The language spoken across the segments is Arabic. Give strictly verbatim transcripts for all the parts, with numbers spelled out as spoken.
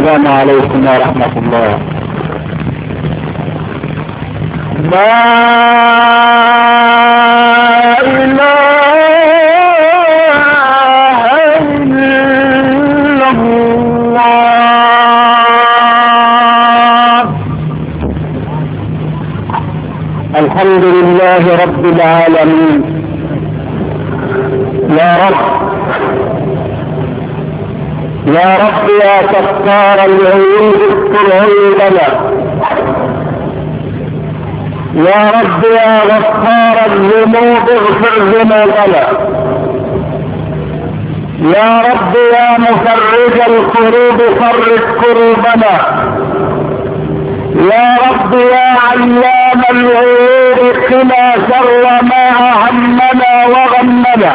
السلام عليكم ورحمة الله. لا إله إلا الله. الحمد لله رب العالمين. يا رب يا رب يا ستار العيوب استر عيوبنا. يا رب يا غفار الذنوب اغفر ذنوبنا. يا رب يا مفرج الكروب فرج كروبنا. يا رب يا علام الغيوب قنا شر ما اهمنا وغمنا.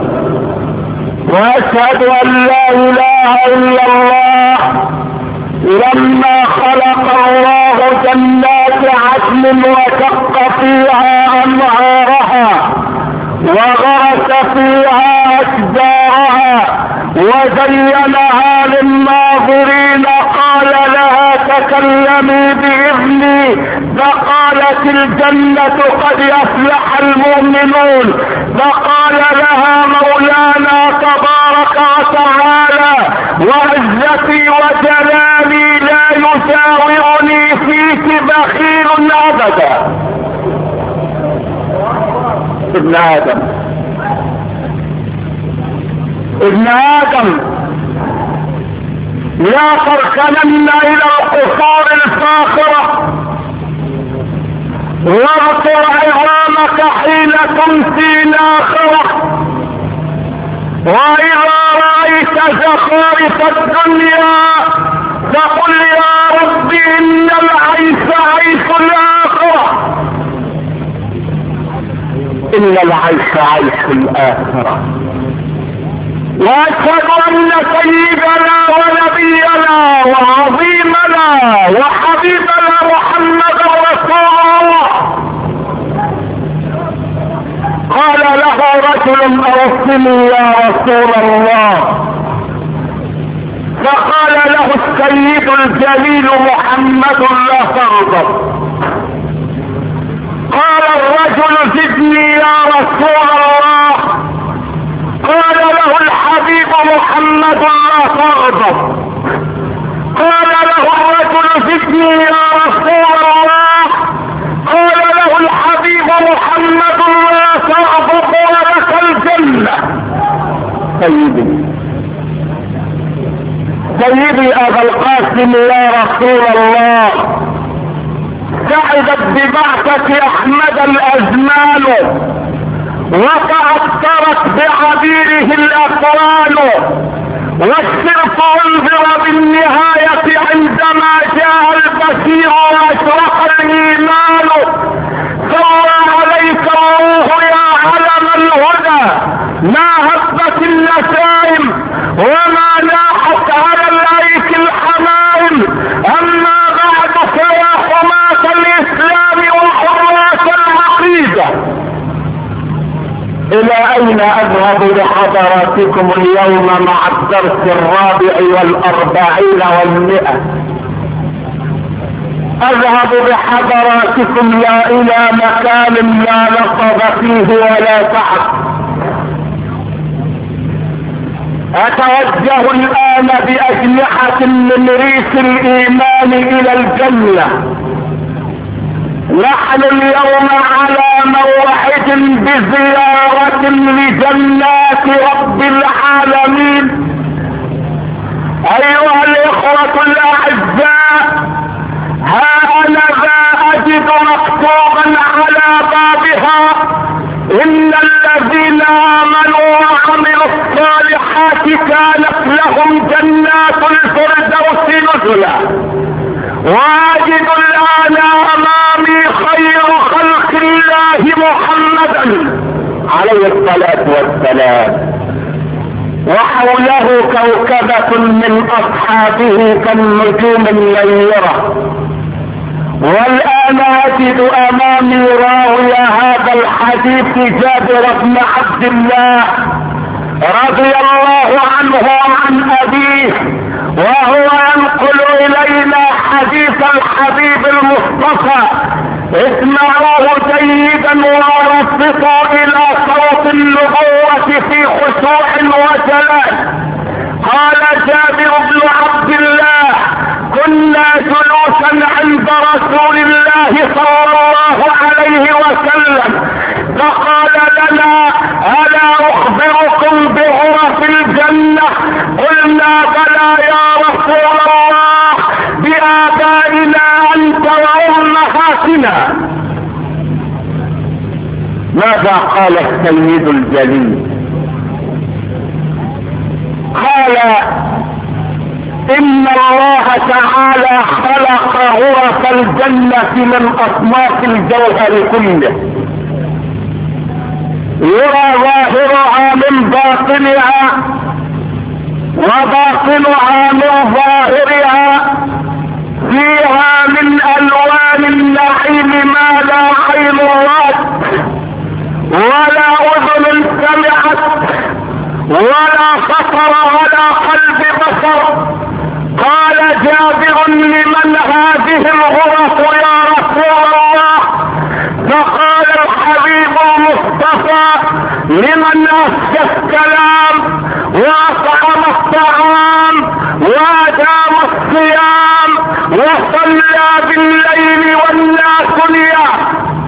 واشهد ان لا اله الا الله. لما خلق الله جنات عدن وشق فيها انهارها وغرس فيها اشجارها وزينها للناظرين قال لها تكلمي باذني فقالت الجنة قد افلح المؤمنون. فقال لها مولانا تبارك وتعالى وعزتي وجلالي لا يساورني فيك بخيل ابدا. ابن ادم ابن ادم لا تركنن الى القصور الفاخرة واغفر عظامك حين تمسي ناخرة. واذا رأيت زخارف الدنيا فقل يا رب ان العيش عيش الاخرة. ان العيش عيش الاخرة. واشهد ان سيدنا ونبينا وعظيمنا وحبيبنا محمد رسول الله قال له رجل ارسلني يا رسول الله. فقال له السيد الجليل محمد لا تغضب. قال الرجل زدني يا رسول الله. قال له الحبيب محمد لا تغضب. قال له الرجل زدني يا رسول الله. قال له الحبيب محمد لا تغضب ولك الجنة. سيدي سيدي ابا القاسم يا رسول الله سعدت ببعثة احمد الازمان وتعثرت بعبيره الاقوال والشرك انذر بالنهاية عندما جاء البشير واشرق الايمان. صلى عليك الله يا علم الهدى ما هبت النسائم وما لاحت على الايك الحمائم. اما بعد فيا حماة الاسلام وحراس العقيدة الى اين اذهب لحضراتكم اليوم مع الدرس الرابع والاربعين والمئة؟ اذهب بحضراتكم لا الى مكان لا نصب فيه ولا تعب. اتوجه الان باجنحة من ريش الايمان الى الجنة. نحن اليوم على موعد بزيارة لجنات رب العالمين. ايها الاخوة الاعزاء ها انا ذا اجد مكتوبا على بابها ان الذين امنوا وعملوا الصالحات كانت لهم جنات الفردوس نزلا. واجد الان امامي خير خلق الله محمدا عليه الصلاة والسلام وحوله كوكبة من اصحابه كالنجوم الليرة. والان اجد امامي راوي هذا الحديث جابر بن عبد الله رضي الله عنه وعن ابيه وهو ينقل حديث الحبيب المصطفى اسمعوه جيدا ورفقوا الى صوت النبوة في خشوع وجلال. قال جابر بن عبد الله كنا جلوسا عند رسول الله صلى الله عليه وسلم فقال لنا الا اخبركم بغرف الجنة؟ قلنا بلى يا رسول الله بآبائنا انت وامهاتنا. ماذا قال السيد الجليل؟ قال ان الله تعالى خلق غرف الجنة من اصناف الجوهر كله، يرى ظاهرها من باطنها وباطنها من ظاهرها، فيها من الوان النعيم ما لا عين رأت ولا اذن سمعت ولا خطر على قلب بشر. قال جابر لمن هذه الغرف يا رسول الله؟ فقال الحبيب المصطفى لمن افشى الكلام واطعم الطعام وادام الصيام وصلى بالليل والناس نيام.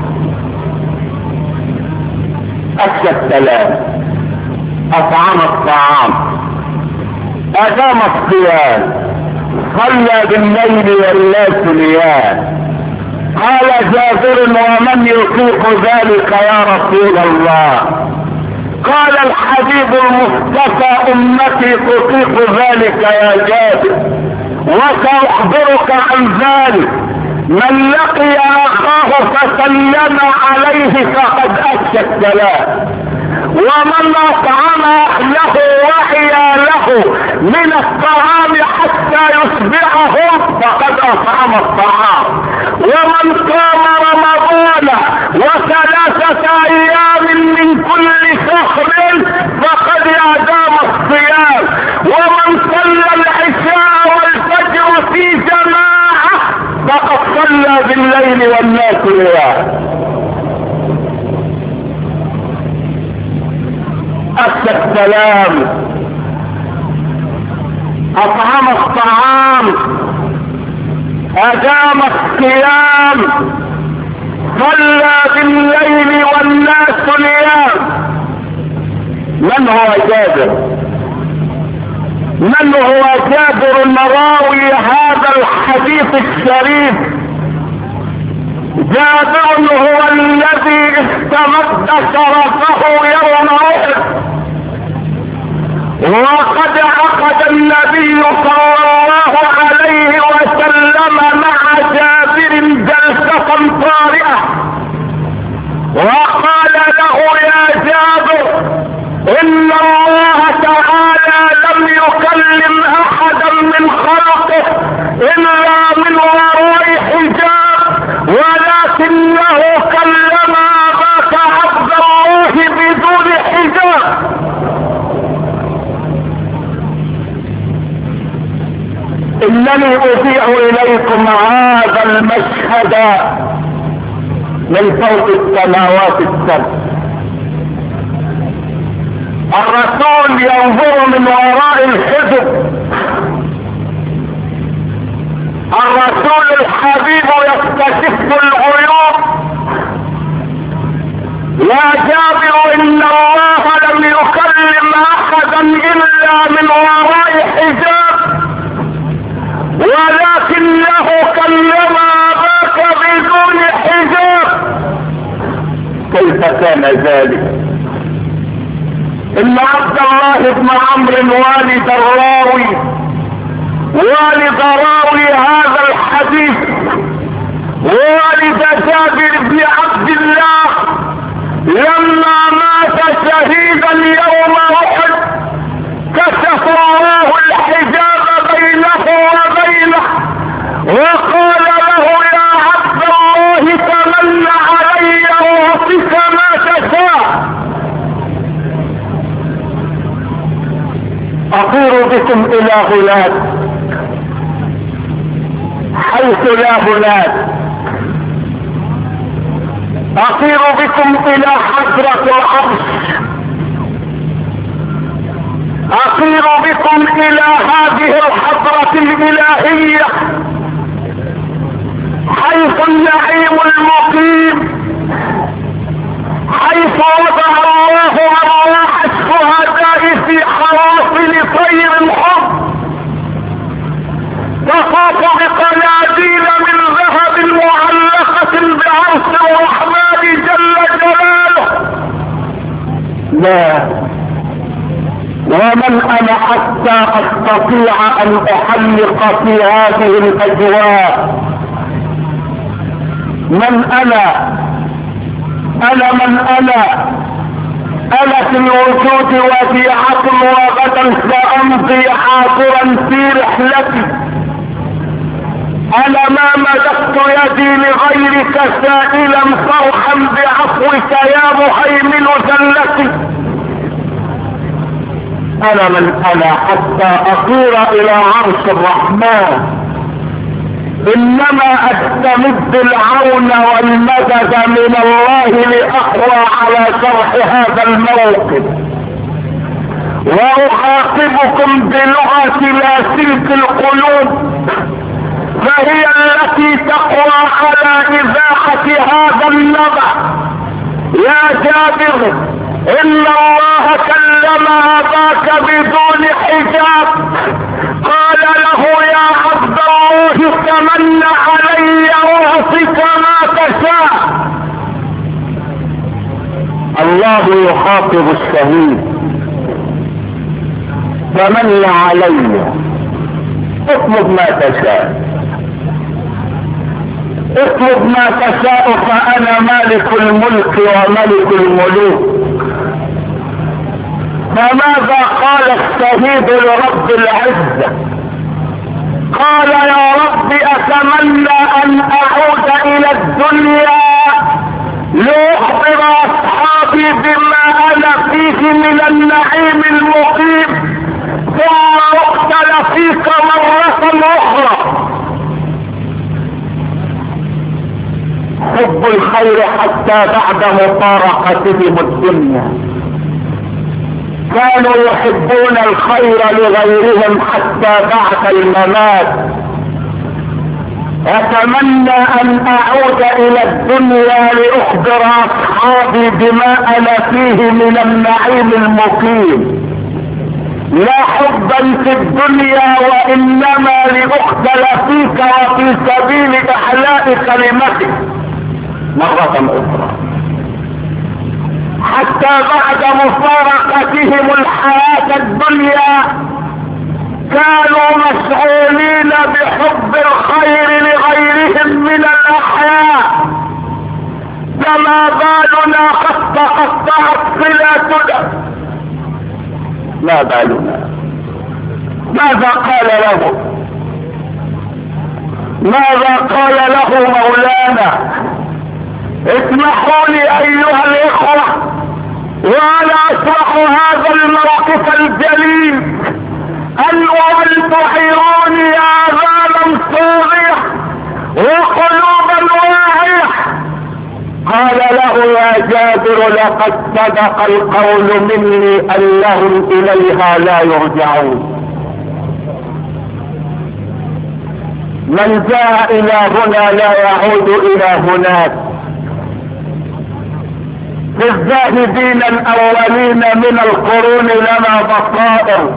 افشى الكلام، اطعم الطعام، ادام الصيام، صلى بالليل والناس نيام. قال جابر ومن يطيق ذلك يا رسول الله؟ قال الحبيب المصطفى امتي تطيق ذلك يا جابر وساخبرك عن ذلك. من لقي اخاه فسلم عليه فقد افشى السلام، ومن اطعم اهله وحيا له من الطعام حتى يشبعهم فقد اطعم الطعام، ومن قام رمضان وثلاثة ايام من كل شهر فقد ادام الصيام، ومن صلى العشاء والفجر في جماعة فقد صلى بالليل والناس نيام. افشى السلام، اطعم الطعام، ادام الصيام، صلى بالليل والناس نيام. من هو جابر؟ من هو جابر راوي هذا الحديث الشريف؟ جابر هو الذي استمد شرفه يوم احد، وقد عقد النبي صلى الله عليه وسلم مع جابر جلسة طارئة وقال له يا جابر ان الله تعالى لم يكلم احدا من خلقه الا من وراء حجاب، ولكنه كلم اباك عبد الله بدون حجاب. انني اذيع اليكم هذا المشهد من فوق السماوات السبع. الرسول ينظر من وراء الحجب، الرسول الحبيب يكتشف الغيوب. يا جابر ان الله لم يكلم احدا الا من وراء حجاب، ولكنه كلم اباك بدون حجاب. كيف كان ذلك؟ ان عبد الله بن عمرو والد الراوي والد راوي هذا الحديث والد جابر بن عبد الله لما مات شهيدا يوم احد كشف الله الحجاب بينه وبينه وقال له يا عبد الله تمنى علي واعطك ما تشاء. اطير بكم الى غلاد حيث حيث لا هناك. أطير بكم إلى حضرة العرش، أطير بكم إلى هذه الحضرة الإلهية حيث النعيم المقيم، حيث وضع الله أرواح الشهداء في حواصل طير الحب، تطاف بقناديل من ذهب معلقة بعرش الرحمن جل جلاله. لا، ومن انا حتى استطيع ان احلق في هذه الاجواء؟ من انا؟ انا من انا؟ انا في الوجود وديعة وغدا سامضي عابرا في رحلتي. انا ما مددت يدي لغيرك سائلا فرحا بعفوك يا مهيمن ذلتي. انا من انا حتى اطير الى عرش الرحمن؟ انما استمد العون والمدد من الله لاحوى على شرح هذا الموقف، واخاطبكم بلغة لاسلك القلوب، فهي التي تقوى على اذاعة هذا النبع. يا جابر، ان الله كلم اباك بدون حجاب، قال له يا عبد الله تمن علي واعطك ما تشاء. الله يخاطب الشهيد، تمن علي، اطلب ما تشاء، اطلب ما تشاء فانا مالك الملك وملك الملوك. فماذا قال الشهيد لرب العزة؟ قال يا رب اتمنى ان اعود الى الدنيا لاخبر اصحابي بما انا فيه من النعيم المقيم، ثم اقتل فيك مرة اخرى. حب الخير حتى بعد مفارقتهم الدنيا، كانوا يحبون الخير لغيرهم حتى بعد الممات. اتمنى ان اعود الى الدنيا لاخبر اصحابي بما انا فيه من النعيم المقيم، لا حبا في الدنيا وانما لاقتل فيك وفي سبيل احلاء كلمتك مرة اخرى. حتى بعد مفارقتهم الحياة الدنيا كانوا مشغولين بحب الخير لغيرهم من الاحياء. فما بالنا قد تقطعت صلاتنا؟ ما بالنا؟ ماذا قال له؟ ماذا قال له مولانا؟ اسمحوا لي ايها الاخوة وانا اشرح هذا الموقف الجليل ان وان تعيروني اذانا صوغية وقلوبا واعية. قال له يا جابر لقد صدق القول مني انهم اليها لا يرجعون. من جاء الى هنا لا يعود الى هناك. في الزاهدين الاولين من القرون لنا بصائر،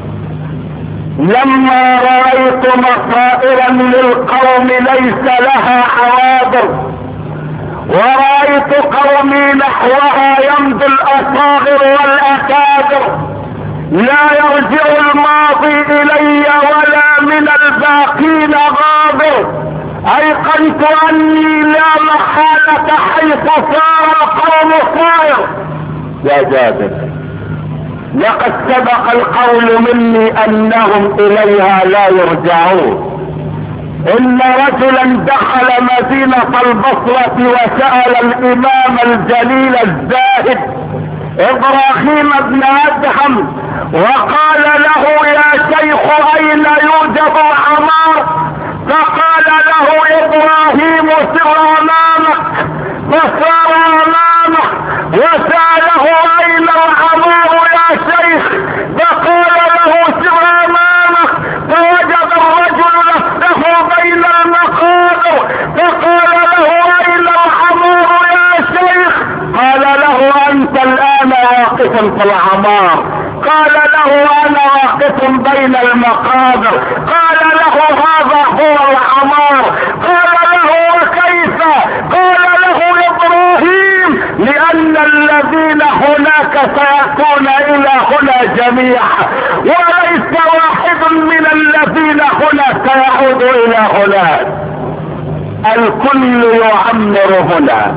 لما رأيت مصائرا للقوم ليس لها حواضر، ورأيت قومي نحوها يمضي الاصاغر والاكابر، لا يرجع الماضي الي ولا من الباقين غابر. ايقنت اني لا محالة حيث صار القوم صائر. يا جابر لقد سبق القول مني انهم اليها لا يرجعون. ان رجلا دخل مدينة البصرة وسأل الامام الجليل الزاهد ابراهيم بن ادهم وقال له يا شيخ اين يوجد عمار؟ فقال له ابراهيم سر امامك، فسار امامه وساله اين العمار يا شيخ، فقال له سر امامك، فوجد الرجل نفسه بين المقابر، فقال له اين العمار يا شيخ، قال له انت الان واقف في العمار، قال له انا واقف بين المقابر، قال له هذا هو العمار، قال له وكيف، قال له ابراهيم لان الذين هناك سيأتون الى هنا جميعا، وليس واحد من الذين هنا سيعود الى هناك، الكل يعمر هنا،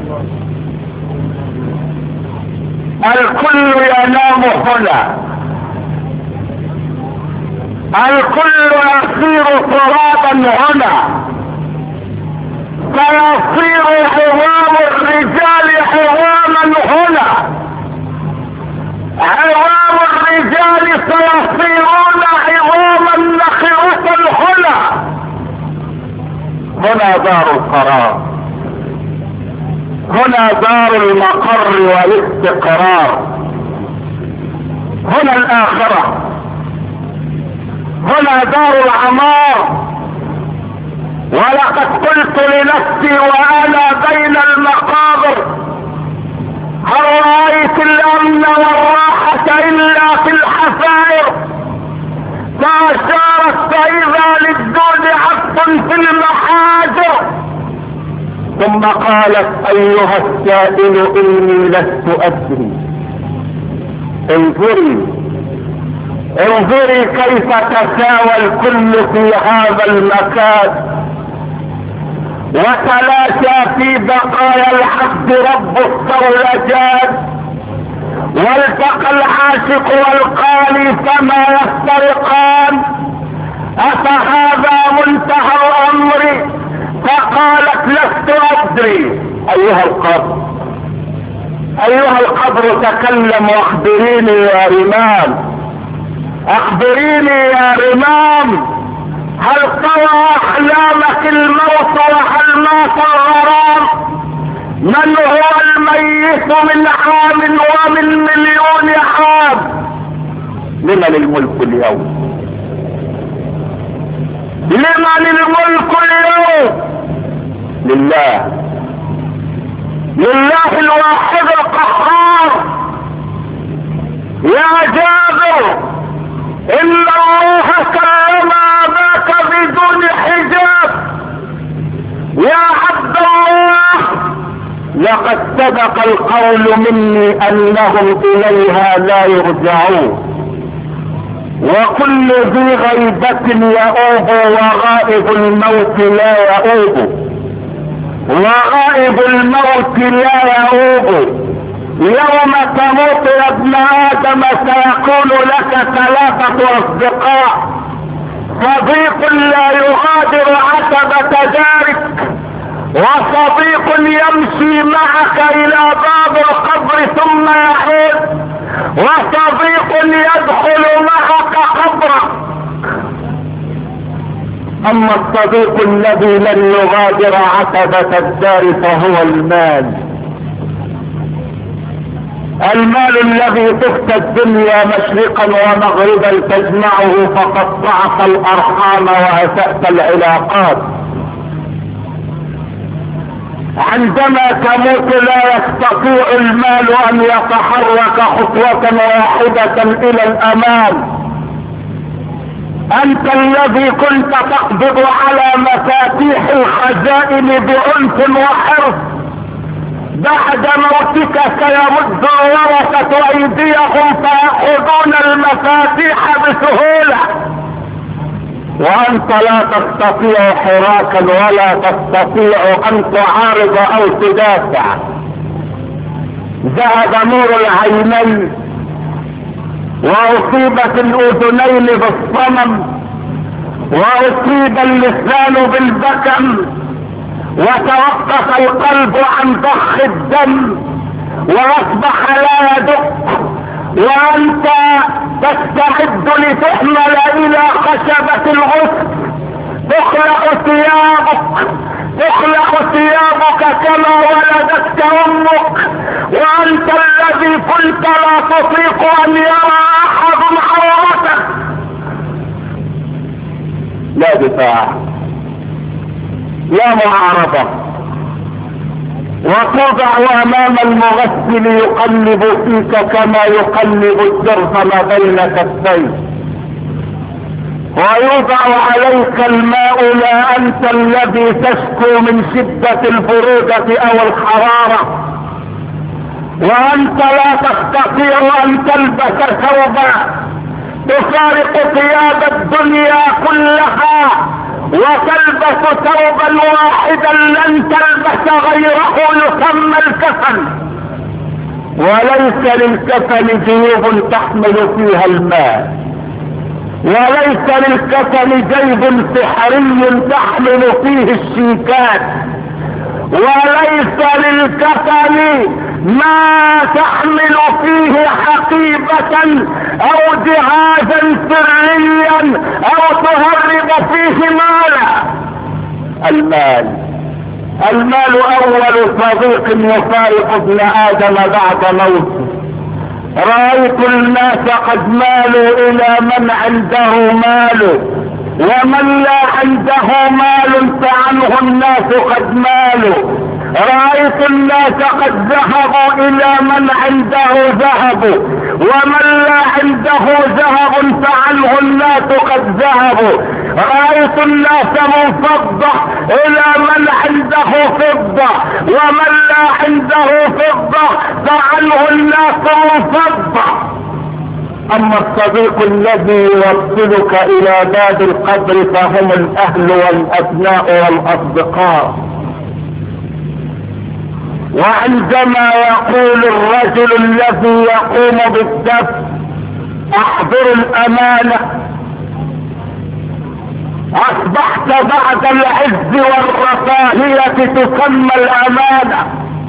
الكل ينام هنا، الكل يصير ترابا هنا، سيصير عظام الرجال عظاما هنا، عظام الرجال سيصيرون عظاما نخرة هنا، هنا دار القرار، هنا دار المقر والاستقرار، هنا الآخرة، هنا دار العمار. ولقد قلت لنفسي وانا بين المقابر هل رأيت الامن والراحة الا في الحفائر، فاشارت فاذا للدود عف في المحاجر، ثم قالت ايها السائل اني لست ادري، انظري انظري كيف تساوى الكل في هذا المكان، وتلاشى في بقايا الحق رب الثولجات، والتقى العاشق والقاني فما يفترقان، افهذا منتهى الامر، فقالت لست ادري. ايها القبر، ايها القبر تكلم واخبريني يا رمام، اخبريني يا رمام، هل طوى احلامك الموت وهل مات الغرام؟ من هو الميت من عام ومن مليون عام؟ لمن الملك اليوم؟ لمن الملك اليوم؟ لله، لله الواحد القهار. يا جابر ان الله كلم اباك بدون حجاب، يا عبد الله لقد سبق القول مني انهم اليها لا يرجعون، وكل ذي غيبة يؤوب وغائب الموت لا يؤوب، وغائب الموت لا يؤوب. يوم تموت يا ابن ادم سيكون لك ثلاثة اصدقاء، صديق لا يغادر عتبة دارك، وصديق يمشي معك الى باب القبر ثم يعود، وصديق يدخل معك قبرك. اما الصديق الذي لن يغادر عتبة الدار فهو المال، المال الذي تفتى الدنيا مشرقا ومغربا تجمعه فقطعت الارحام واسأت العلاقات. عندما تموت لا يستطيع المال ان يتحرك خطوة واحدة الى الامام. انت الذي كنت تقبض على مفاتيح الخزائن بعنف وحرص، بعد موتك سيمد الورثة ايديهم فيأخذون المفاتيح بسهولة، وانت لا تستطيع حراكا ولا تستطيع ان تعارض او تدافع. ذهب نور العينين واصيبت الاذنين بالصمم، واصيب اللسان بالبكم، وتوقف القلب عن ضخ الدم، واصبح لا يدق، وانت تستعد لتحمل الى خشبة الغسل تخلق ثيابك تخلق ثيابك كما ولدتك امك، وانت الذي كنت لا تطيق ان يرى احد عورتك. لا دفاع، لا معارضة، وتوضع امام المغسل يقلب فيك كما يقلب الجرف ما بين كفيه، ويوضع عليك الماء لا انت الذي تشكو من شدة البرودة او الحرارة، وانت لا تستطيع ان تلبس ثوبا تفارق ثياب الدنيا كلها وتلبس ثوبا واحدا لن تلبس غيره يسمى الكفن. وليس للكفن جيوب تحمل فيها الماء، وليس للكفن جيب سحري تحمل فيه الشيكات، وليس للكفن ما تحمل فيه حقيبة او جهازا سريا او تهرب فيه مالا. المال المال اول صديق يفارق ابن ادم بعد موته. رأيت الناس قد مالوا الى من عنده مال، ومن لا عنده مال فعنه الناس قد مالوا. رأيت الناس قد ذهبوا الى من عنده ذهب، ومن لا عنده ذهب فعنه الناس قد ذهبوا. رأيت الناس منفضة الى من عنده فضة، ومن لا عنده فضة فعنه الناس منفضة. اما الصديق الذي يوصلك الى باب القبر فهم الاهل والابناء والاصدقاء. وعندما يقول الرجل الذي يقوم بالدفن احضر الامانة، اصبحت بعد العز والرفاهية تسمى الامانة،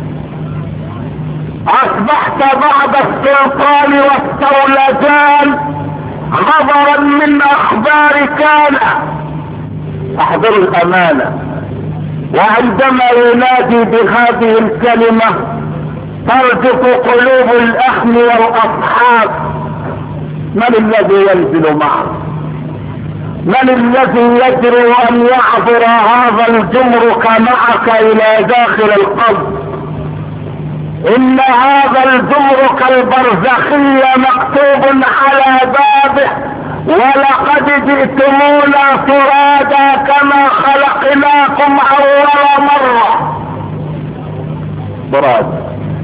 اصبحت بعد السلطان والسولجان خبرا من اخبار كان. احضر الامانة. وعندما ينادي بهذه الكلمة ترجف قلوب الاهل والاصحاب. من الذي ينزل معه؟ من الذي يجرؤ ان يعبر هذا الجمرك معك الى داخل القبر؟ ان هذا الجمرك البرزخي مكتوب على بابه ولقد جئتمونا فرادا كما خلقناكم اول مرة. فرادا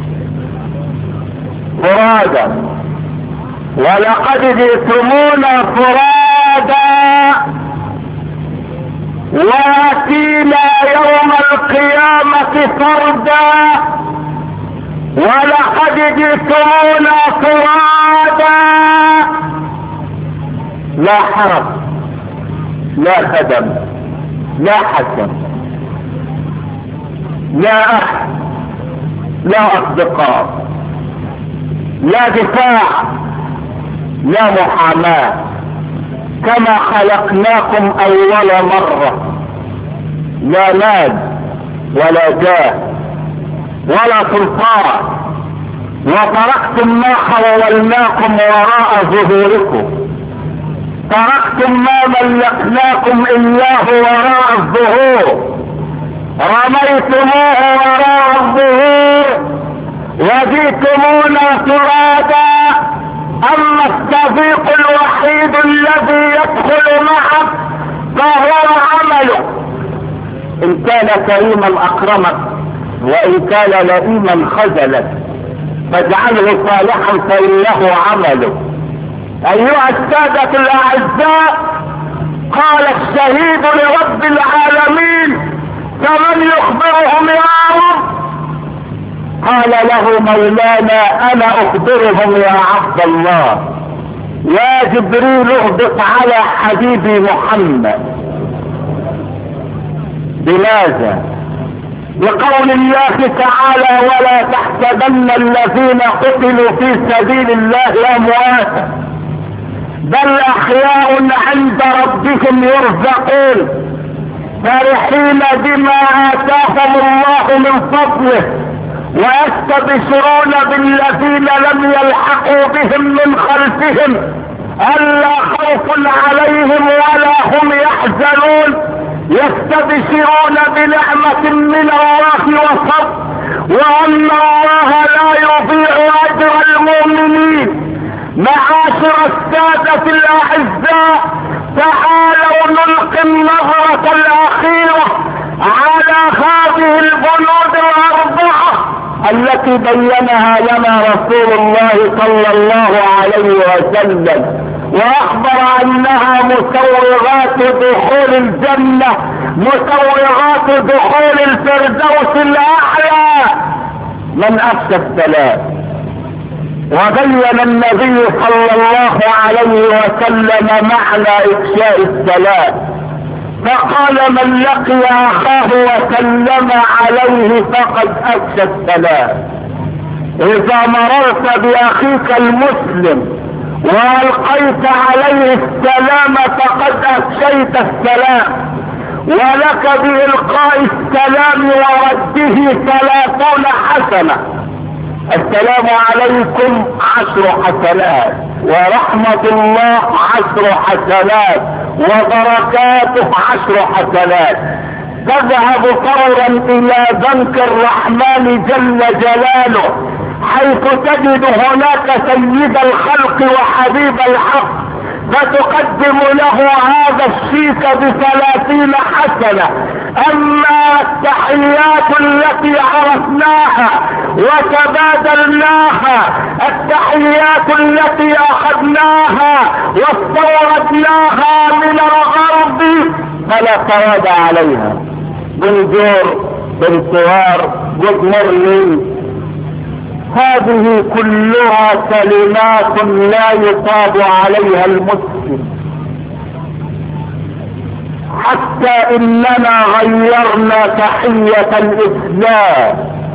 فرادا ولقد جئتمونا فرادا واتينا يوم القيامة فردا. ولقد جئتمونا فرادا. لا حرب، لا خدم، لا حسن، لا أحد، لا أصدقاء، لا دفاع، لا محاماة، كما خلقناكم أول مرة. لا مال ولا جاه ولا سلطان. وتركتم ما خولناكم وراء ظهوركم، تركتم ما ملكناكم إياه وراء الظهور، رميتموه وراء الظهور وجئتمونا فرادا. أما الصديق الوحيد الذي يدخل معك فهو عمله. إن كان كريما أكرمك، وإن كان لئيما خذلك، فاجعله صالحا فإنه عمله. ايها السادة الاعزاء، قال الشهيد لرب العالمين: فمن يخبرهم يا رب؟ قال له مولانا: انا اخبرهم يا عبد الله. يا جبريل اهبط على حبيبي محمد. بماذا؟ بقول الله تعالى: ولا تحسبن الذين قتلوا في سبيل الله امواتا بل احياء عند ربهم يرزقون فرحين بما آتاهم الله من فضله، ويستبشرون بالذين لم يلحقوا بهم من خلفهم ألا خوف عليهم ولا هم يحزنون. يستبشرون بنعمة من الله وفضل، وأن الله لا يضيع أجر المؤمنين. معاشر السادة الأعزاء، تعالوا نلقي النظرة الأخيرة على هذه البنود الأربعة التي بينها لنا رسول الله صلى الله عليه وسلم، واخبر انها مسوغات دخول الجنة، مسوغات دخول الفردوس الاعلى من افشى الثلاث. وبين النبي صلى الله عليه وسلم معنى افشاء الثلاث، فقال من لقي اخاه وسلم عليه فقد افشى الثلاث. اذا مررت باخيك المسلم والقيت عليه السلام فقد افشيت السلام، ولك بإلقاء السلام ورده ثلاثون حسنة. السلام عليكم عشر حسنات، ورحمة الله عشر حسنات، وبركاته عشر حسنات. تذهب فورا الى بنك الرحمن جل جلاله، حيث تجد هناك سيد الخلق وحبيب الحق، فتقدم له هذا الشيك بثلاثين حسنة. اما التحيات التي عرفناها وتبادلناها، التحيات التي اخذناها واستوردناها من الغرب فلا ثواب عليها. بنجور، بنسوار، جود مورنينج، هذه كلها كلمات لا يصاب عليها المسلم. حتى اننا غيرنا تحية الاسلام،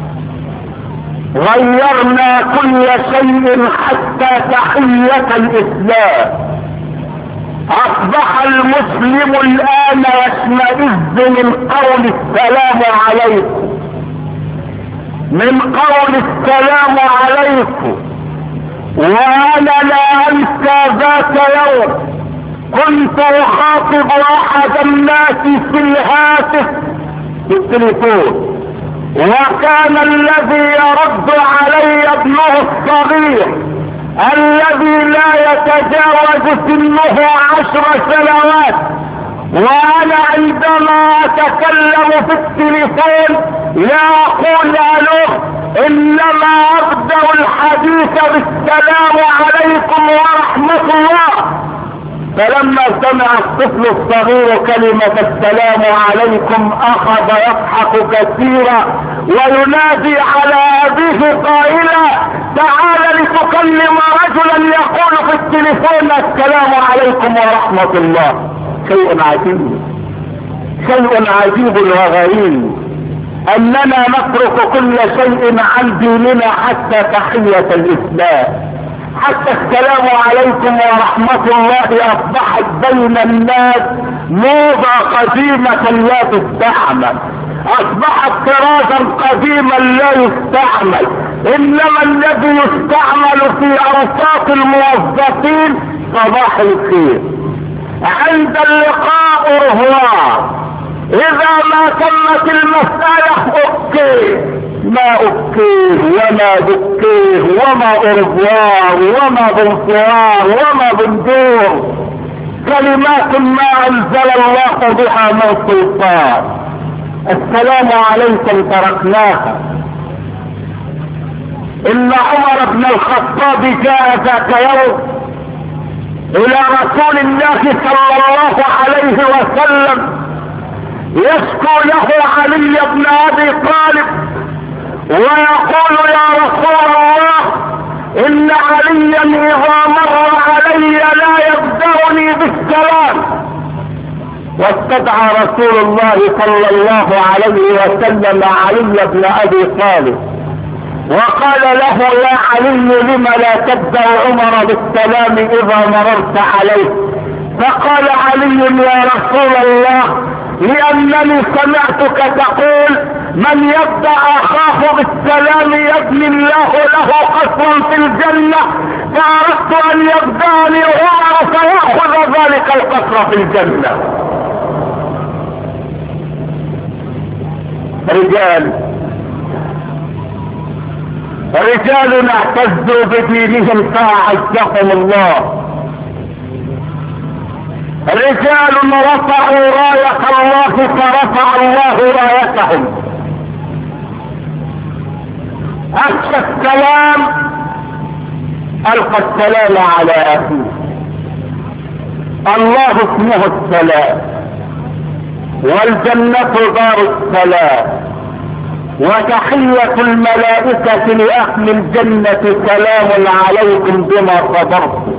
غيرنا كل شيء حتى تحية الاسلام. اصبح المسلم الان يشمئز من قول السلام عليكم، من قول السلام عليكم. وانا لا انسى ذات يوم كنت اخاطب احد الناس في الهاتف في التليفون، وكان الذي يرد علي ابنه الصغير الذي لا يتجاوز سنه عشر سنوات. وانا عندما اتكلم في التليفون لا اقول الو، انما ابدأ الحديث بالسلام عليكم ورحمة الله. فلما سمع الطفل الصغير كلمة السلام عليكم اخذ يضحك كثيرا وينادي على ابيه قائلا تعال لتكلم رجلا يقول في التليفون السلام عليكم ورحمة الله. شيء عجيب، شيء عجيب وغريب اننا نترك كل شيء عن ديننا حتى تحية الاسلام. حتى السلام عليكم ورحمة الله اصبحت بين الناس موضة قديمة لا تستعمل، اصبحت طرازا قديما لا يستعمل، انما الذي يستعمل في اوساط الموظفين صباح الخير، عند اللقاء رهوان، اذا ما تمت المسألة اوكي، ما اوكيه وما بكيه وما ارضوار وما بنصوار وما بندور، كلمات ما انزل الله بها من سلطان. السلام عليكم تركناها. ان عمر بن الخطاب جاء ذات يوم الى رسول الله صلى الله عليه وسلم يشكو له علي بن ابي طالب ويقول يا رسول الله ان عليا اذا مر علي لا يبدأني بالسلام. واستدعى رسول الله صلى الله عليه وسلم علي بن ابي طالب وقال له يا علي لم لا تبدأ عمر بالسلام اذا مررت عليه؟ فقال علي يا رسول الله لانني سمعتك تقول من يبدأ اخاه بالسلام يبني الله له قصرا في الجنة، فاردت ان يبدأني عمر فيأخذ ذلك القصر في الجنة. رجال رجال اعتزوا بدينهم فاعزهم الله، رجال رفعوا راية الله فرفع الله رايتهم. أخشى السلام ألقى السلام على أخيه. الله اسمه السلام، والجنة دار السلام، وتحية الملائكة لأهل الجنة سلام عليكم بما صبرتم،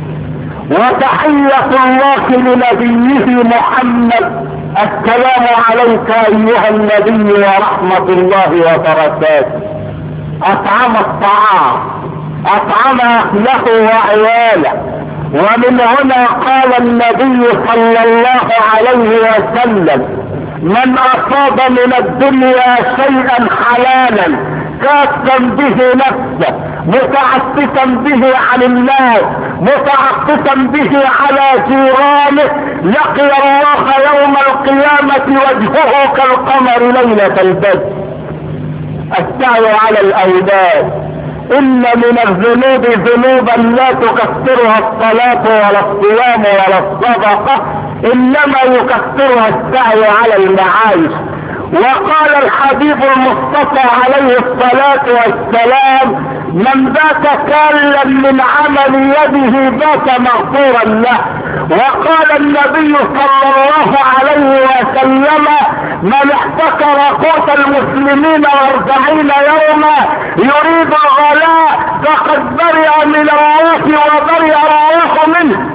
وتحية الله لنبيه محمد السلام عليك أيها النبي ورحمة الله وبركاته. أطعم الطعام، أطعم أهله وعياله، ومن هنا قال النبي صلى الله عليه وسلم من أصاب من الدنيا شيئا حلالا كاسا به نفسه متعطفا به عن الناس متعطفا به على جيرانه لقي الله يوم القيامة وجهه كالقمر ليلة البدر. السعي على الأولاد، إن من الذنوب ذنوبا لا تكفرها الصلاة ولا الصيام ولا الصدقة، إنما يكفرها السعي على المعايش. وقال الحبيب المصطفى عليه الصلاة والسلام من بات كالا من عمل يده بات مغفورا له. وقال النبي صلى الله عليه وسلم من احتكر قوت المسلمين أربعين يوما يريد الغلاء فقد برئ من الروح وبرئ الروح منه.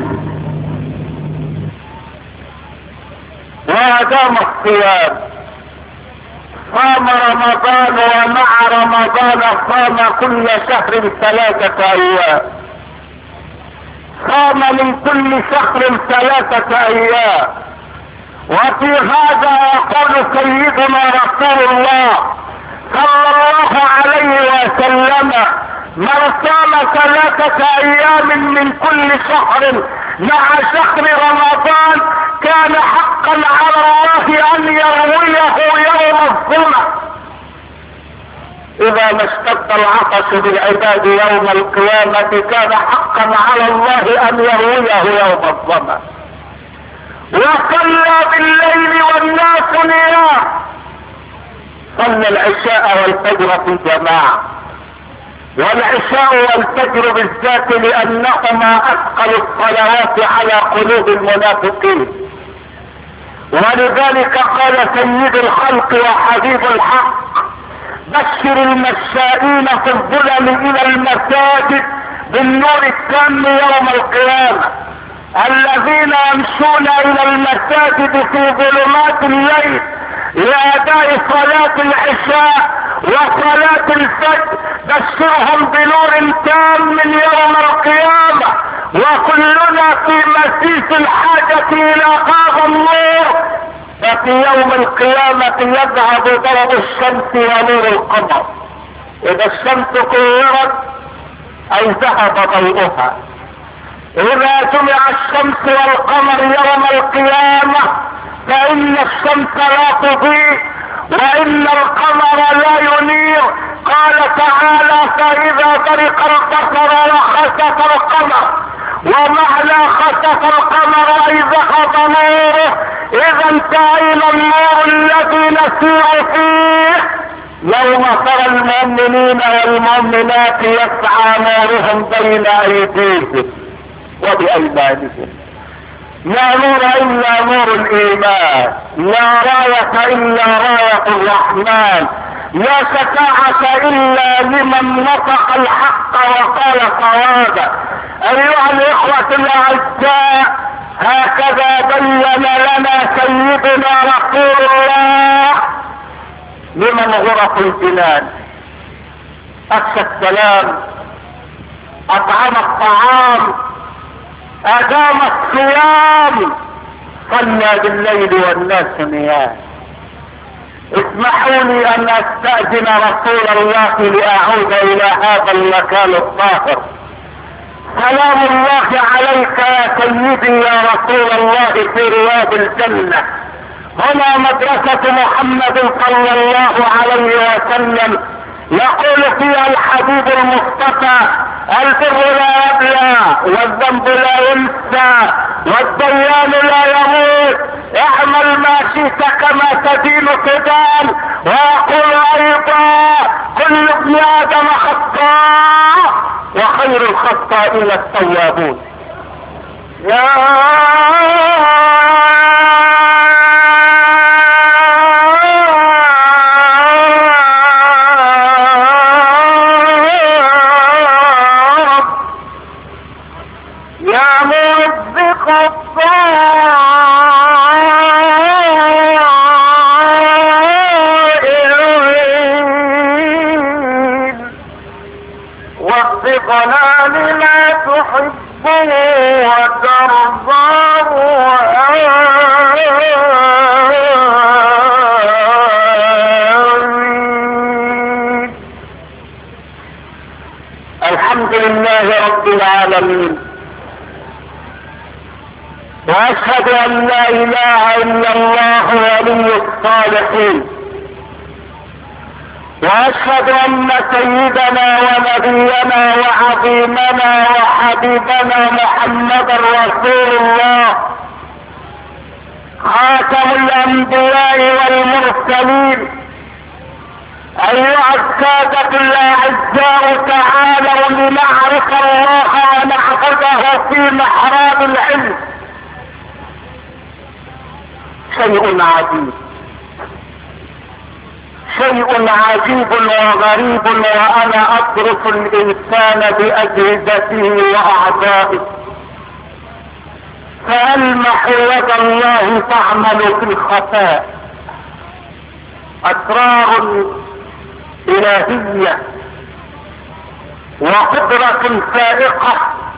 وأدام الصيام، صام رمضان ومع رمضان صام كل شهر ثلاثة ايام، صام من كل شهر ثلاثة ايام. وفي هذا يقول سيدنا رسول الله صلى الله عليه وسلم من صام ثلاثة ايام من كل شهر مع شهر رمضان كان حقا على الله ان يرويه يوم الظمأ. اذا ما اشتد العطش بالعباد يوم القيامة كان حقا على الله ان يرويه يوم الظمأ. وصلى بالليل والناس نيام، صلى العشاء والفجر في جماعة، والعشاء والفجر بالذات لانهما اثقل الصلوات على قلوب المنافقين. ولذلك قال سيد الخلق وحبيب الحق بشر المشائين في الظلم الى المساجد بالنور التام يوم القيامة، الذين يمشون الى المساجد في ظلمات الليل لاداء صلاة العشاء وصلاة الفجر بشرهم بنور تام من يوم القيامة. وكلنا في مسيس الحاجة الى هذا النور، ففي يوم القيامة يذهب ضوء الشمس ونور القمر. اذا الشمس كورت اي ذهب ضوءها. اذا جمع الشمس والقمر يوم القيامة فان الشمس لا تضيء وان القمر لا ينير. قال تعالى فاذا برق البصر وخسف القمر، ومعنى خسف القمر اي ذهب نوره. اذا انتهينا النور الذي نسير فيه يوم ترى المؤمنين والمؤمنات يسعى نورهم بين ايديهم وبايمانهم. لا نور الا نور الايمان، لا راية الا راية الرحمن، لا شفاعة الا لمن نطق الحق وقال صوابا. ايها الاخوة الاعزاء، هكذا بين لنا سيدنا رسول الله لمن غرف الجنان. افشى السلام، اطعم الطعام، ادام الصيام، صلى بالليل والناس نيام. اسمحوا لي ان استأذن رسول الله لاعود الى هذا المكان الطاهر. سلام الله عليك يا سيدي يا رسول الله في رياض الجنة. هنا مدرسة محمد صلى الله عليه وسلم، يقول فيها الحبيب المصطفى: البر لا يبلى والذنب لا ينسى والديان لا يموت، اعمل ما شئت كما تدين تدان. ويقول ايضا: كل ابن ادم خطاء وخير الخطائين التوابون. يا ضلال لا تحبه وترضاه آمين. الحمد لله رب العالمين، واشهد ان لا اله الا الله ولي الصالحين، واشهد ان سيدنا ونبينا وعظيمنا وحبيبنا محمدا رسول الله خاتم الانبياء والمرسلين. ايها السادة الاعزاء، تعالوا لنعرف الله ونعبده في محراب العلم. شيء عجيب، شيء عجيب وغريب، وانا ادرس الانسان باجهزته واعضائه، فالمح يد الله تعمل في الخفاء اسرار الهية وقدرة فائقة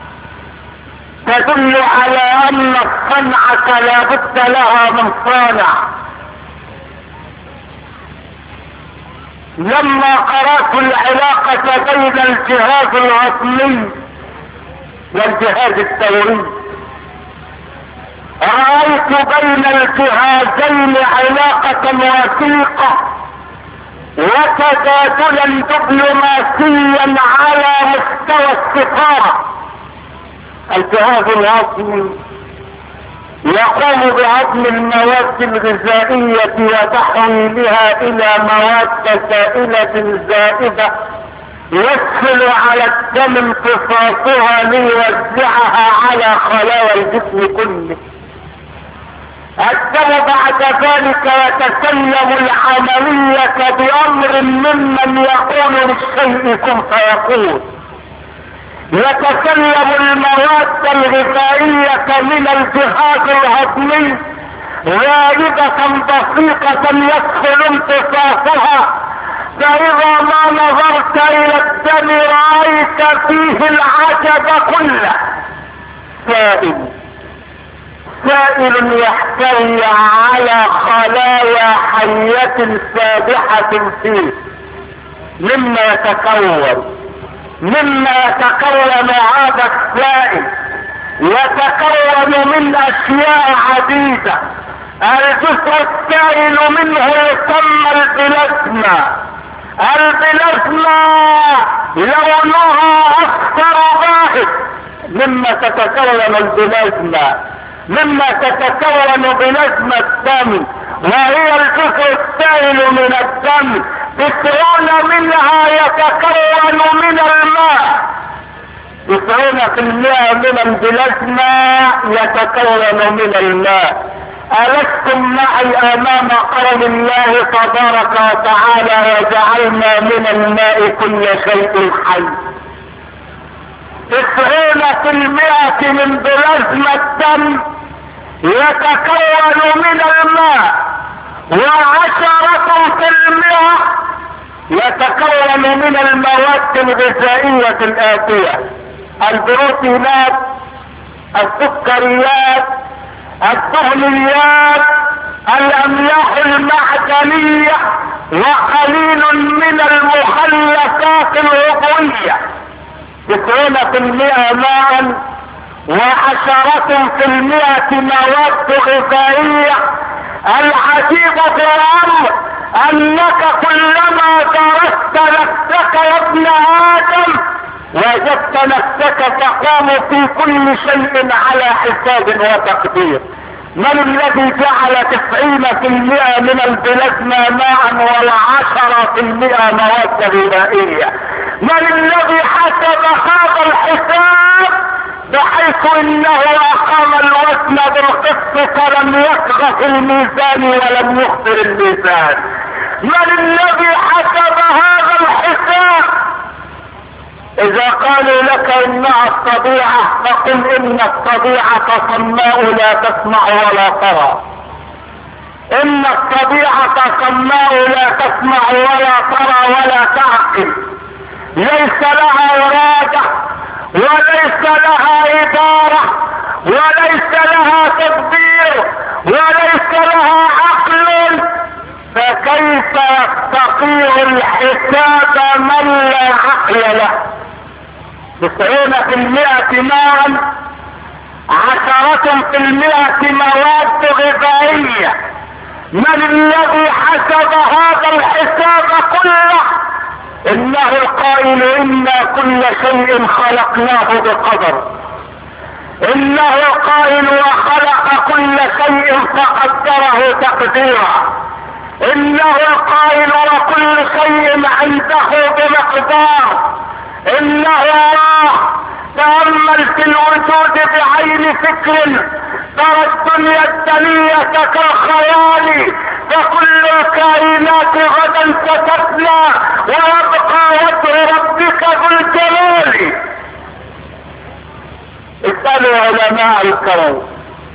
تدل على ان الصنعة لا بد لها من صانع. لما قرأت العلاقة بين الجهاز العصمي والجهاز الثوري، رأيت بين الجهازين علاقة وثيقة وتبادلا دبلوماسيا على مستوى السفارة. الجهاز العصمي يقوم بعزم المواد الغذائية وتحويلها الى مواد سائلة زائدة يسهل على الدم امتصاصها ليوزعها على خلايا الجسم كله. الدم بعد ذلك يتسلم العملية بامر ممن يقول للشيء كن فيكون، يتسلم المواد الغذائية من الجهاز الهضمي غالبة بسيطة يسهل امتصاصها، فإذا ما نظرت إلى الدم رأيت فيه العجب كله. سائل سائل يحتوي على خلايا حية سابحة فيه، مما يتكون مما يتكون هذا السائل يتكون من اشياء عديدة. الجزء السائل منه يسمى البلازما. البلازما لونها اصفر باهت. مما تتكون البلازما مما تتكون بلازما الدم، وهي الجزء السائل من الدم. تسعون منها يتكون من الماء، تسعون في المئة من البلازما يتكون من الماء. ألستم معي امام قول الله تبارك وتعالى: وجعلنا من الماء كل شيء حي. تسعون في المئة من بلازما الدم يتكون من الماء، وعشرة في المئة يتكون من المواد الغذائية الآتية: البروتينات، السكريات، الدهنيات، الاملاح المعدنية، وقليل من المخلفات العضوية. تسعون في المئة ماء وعشرة في المئة مواد غذائية. العجيب في الامر انك كلما درست نفسك يا ابن ادم وجدت نفسك تقوم في كل شيء على حساب وتقدير. من الذي جعل تسعين في المئة من البلازما ماء والعشرة في المئة مواد غذائية؟ من الذي حسب هذا الحساب بحيث انه اقام الوزن بالقسط فلم يطغى في الميزان ولم يخسر الميزان؟ من الذي حسب هذا الحساب؟ اذا قالوا لك انها الطبيعة فقل ان الطبيعة صماء لا تسمع ولا ترى. ان الطبيعة صماء لا تسمع ولا ترى ولا تعقل، ليس لها ارادة وليس لها ادارة وليس لها تدبير وليس لها عقل، فكيف يستطيع الحساب من لا عقل له؟ تسعون في المئة ماء، عشرة في المئة مواد غذائية. من الذي حسب هذا الحساب كله؟ انه القائل انا كل شيء خلقناه بقدر. انه القائل وخلق كل شيء فقدره تقديرا. انه القائل وكل شيء عنده بمقدار. انه الله تأمل في الوجود بعين فكر ترى الدنيا الدنية كالخيال، فكل الكائنات غدا ستفنى ويبقى وجه ربك ذو الجلال. اسألوا علماء الكون،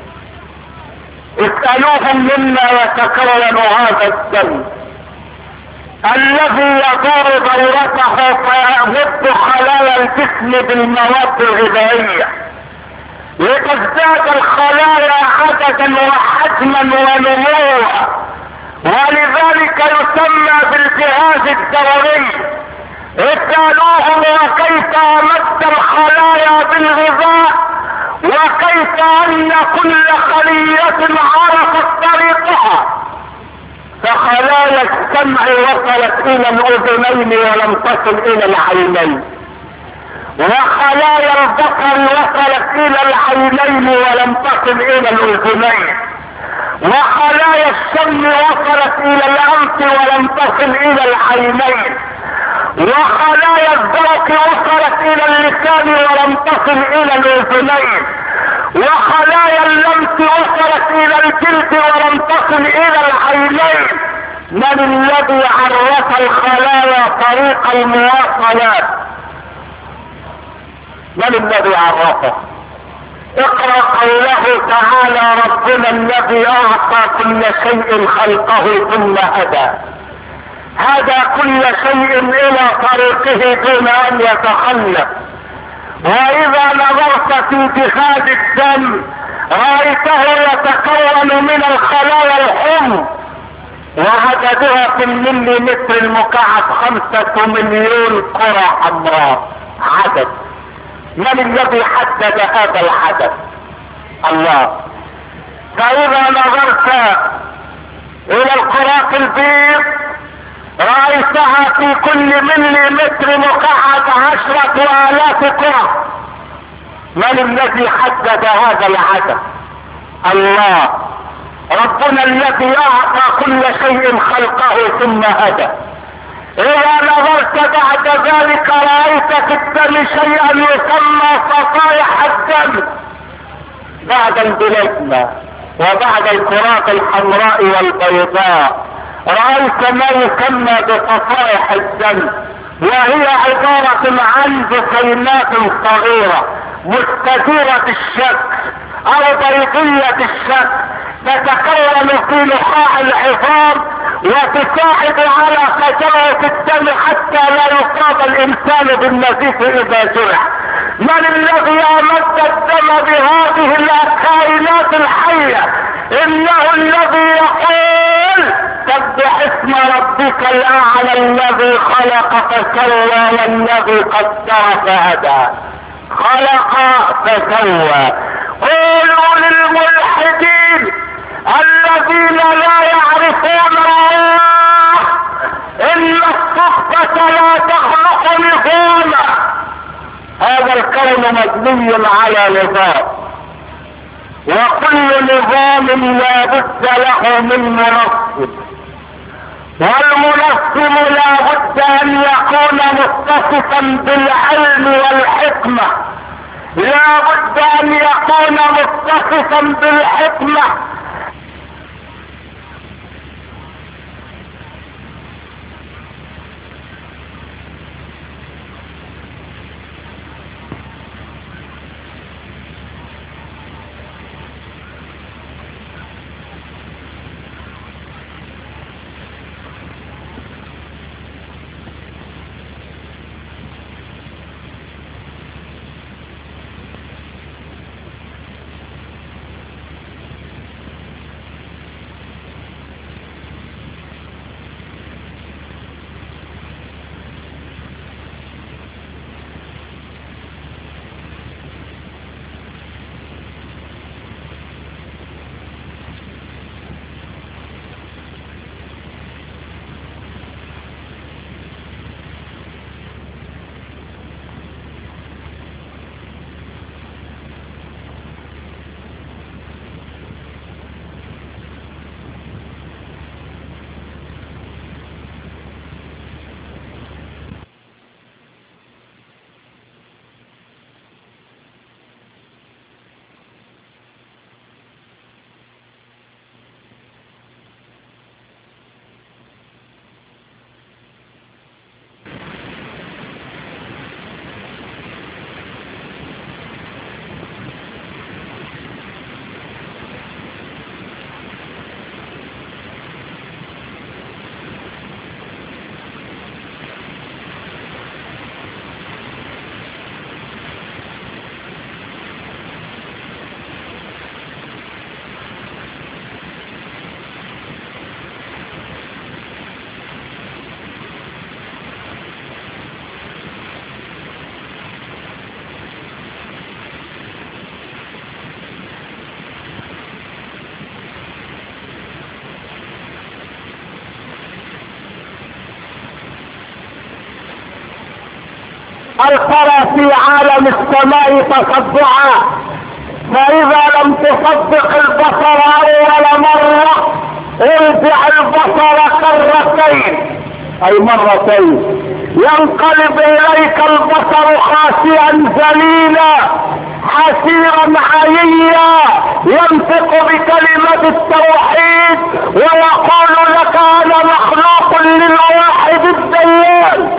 اسألوهم مما يتكون هذا الدم الذي يدور دورته فيمد خلايا الجسم بالمواد الغذائية لتزداد الخلايا عددا وحجما ونموا، ولذلك يسمى بالجهاز الدوري. اسألوهم وكيف مد الخلايا بالغذاء، وكيف ان كل خلية عرفت طريقها. فخلايا السمع وصلت الى الاذنين ولم تصل الى العينين، وخلايا البصر وصلت الى العينين ولم تصل الى الاذنين، وخلايا الشم وصلت الى الانف ولم تصل الى العينين، وخلايا الذوق وصلت الى اللسان ولم تصل الى الاذنين، وخلايا اللمس وصلت الى الجلد ولم تصل الى العينين. من الذي عرف الخلايا طريق المواصلات؟ من الذي عرفه؟ اقرأ قوله تعالى ربنا الذي اعطى كل شيء خلقه ثم هدى. هدى كل شيء الى طريقه دون ان يتخلف. واذا نظرت في جهاز الدم رأيته يتكون من الخلايا الحمر وعددها في المليمتر المكعب خمسة مليون كرة حمراء عدد. من الذي حدد هذا العدد؟ الله. فاذا نظرت الى الكرات البيض رأيتها في كل مليمتر مكعب عشرة الاف كرة. من الذي حدد هذا العدد؟ الله. ربنا الذي اعطى كل شيء خلقه ثم هدى. اذا نظرت بعد ذلك رأيت في الدم شيئا يسمى صفائح الدم بعد البلازما وبعد الكرات الحمراء والبيضاء. رأيت ما يسمى بصفائح الدم، وهي عبارة عن جسيمات صغيرة مستديرة الشكل او بيضية الشكل تتكون في نخاع العظام وتساعد على تجربة الدم حتى لا يصاب الانسان بالنزيف اذا جرح. من الذي امد الدم بهذه الكائنات الحية؟ انه الذي يقول سبح اسم ربك الاعلى الذي خلق فسوى والذي قدر فهدى. خلق فسوى. قولوا للملحدين الذين لا يعرفون الله ان الصحبة لا تخلق نظاما. هذا الكون مبني على نظام، وكل نظام لا بد له من منظم، والمنظم لا بد ان يكون متصفا بالعلم والحكمة، لا بد ان يكون متصفا بالحكمة. هل ترى في عالم السماء تصدعا؟ فاذا لم تصدق البصر اول مرة ارجع البصر كرتين اي مرتين، ينقلب اليك البصر خاسئا ذليلا حسيرا عييا، ينطق بكلمة التوحيد ويقول لك انا مخلوق للواحد الديان.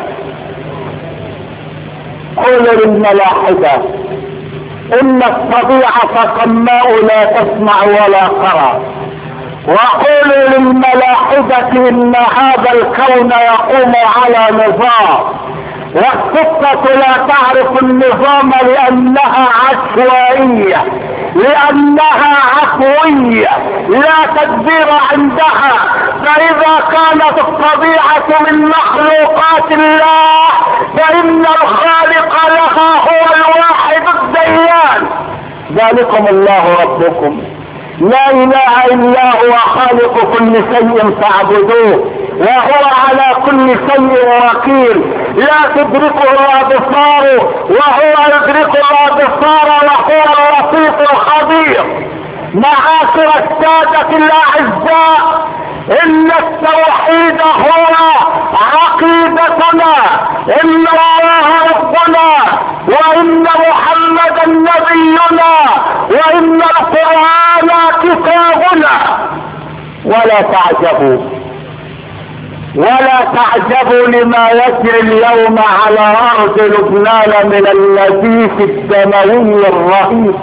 قول للملاحدة ان الطبيعة صماء لا تسمع ولا ترى، وقولوا للملاحدة ان هذا الكون يقوم على نظام، والقطة لا تعرف النظام لانها عشوائية، لانها عفوية لا تدبير عندها. فاذا كانت الطبيعة من مخلوقات الله فان الخالق لها هو الواحد الديان. ذلكم الله ربكم لا اله الا هو خالق كل شيء فاعبدوه وهو على كل شيء وكيل، لا تدركه الابصار وهو يدرك الابصار وهو اللطيف الخبير. معاشر السادة الاعزاء، ان التوحيد هو عقيدتنا، ان الله ربنا وان محمدا نبينا وان القرآن كتابنا. ولا تعجبوا ولا تعجبوا لما يجري اليوم على ارض لبنان من النزيف الدموي الرهيب،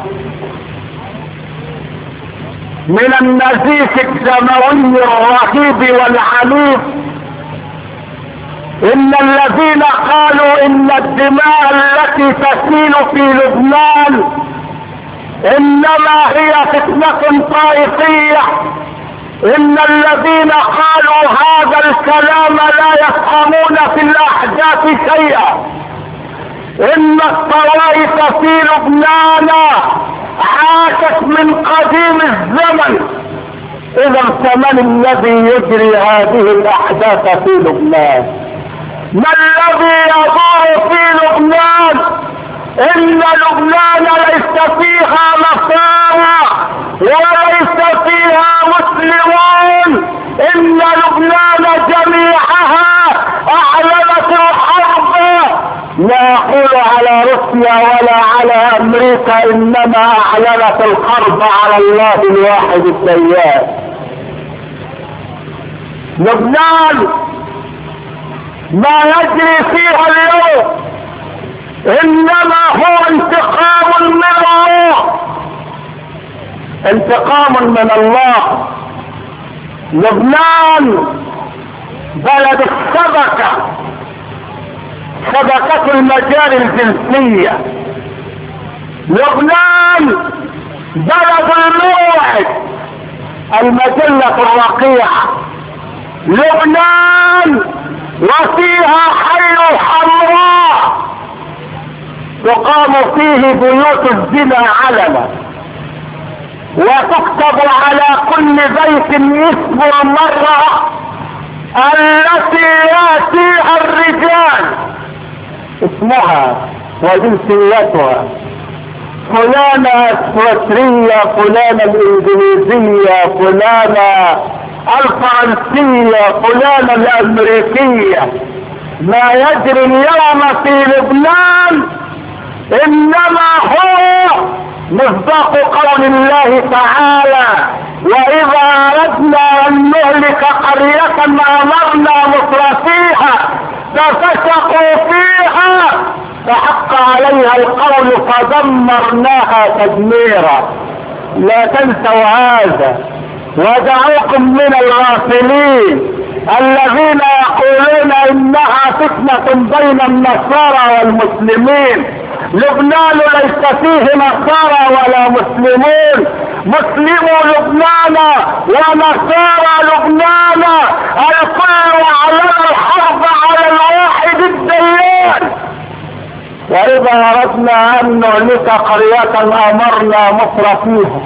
من النزيف الدموي الرهيب والعنيف. ان الذين قالوا ان الدماء التي تسيل في لبنان انما هي فتنة طائفية، ان الذين قالوا هذا الكلام لا يفهمون في الاحداث شيئا، ان الطوائف في لبنان عاشت من قديم الزمن. اذا فمن الذي يجري هذه الاحداث في لبنان؟ ما الذي يدور في لبنان؟ ان لبنان ليس فيها نصارى وليس فيها مسلمون، ان لبنان جميعها اعلنت الحرب، لا اقول على روسيا ولا على امريكا، انما اعلنت الحرب على الله الواحد الديان. لبنان ما يجري فيها اليوم انما هو انتقام من الله، انتقام من الله. لبنان بلد الشبكة، شبكة المجال الجنسية. لبنان بلد الموعد، المجلة الرقيعة. لبنان وفيها حي حمراء تقام فيه بيوت الزنا علنا، وتكتب على كل بيت اسم المرأة التي ياتيها الرجال، اسمها وجنسيتها، فلانة السويسرية، فلانة الانجليزية، فلانة الفرنسية، فلانة الامريكية. ما يجري اليوم في لبنان انما هو مصداق قول الله تعالى: واذا اردنا ان نهلك قرية امرنا مترفيها ففسقوا فيها فحق عليها القول فدمرناها تدميرا. لا تنسوا هذا ودعوكم من الغافلين الذين يقولون انها فتنة بين النصارى والمسلمين. لبنان ليس فيه نصارى ولا مسلمون، مسلمو لبنان ونصارى لبنان الكل على الحرب على الواحد الديان. واذا اردنا ان نهلك قرية امرنا مترفيها.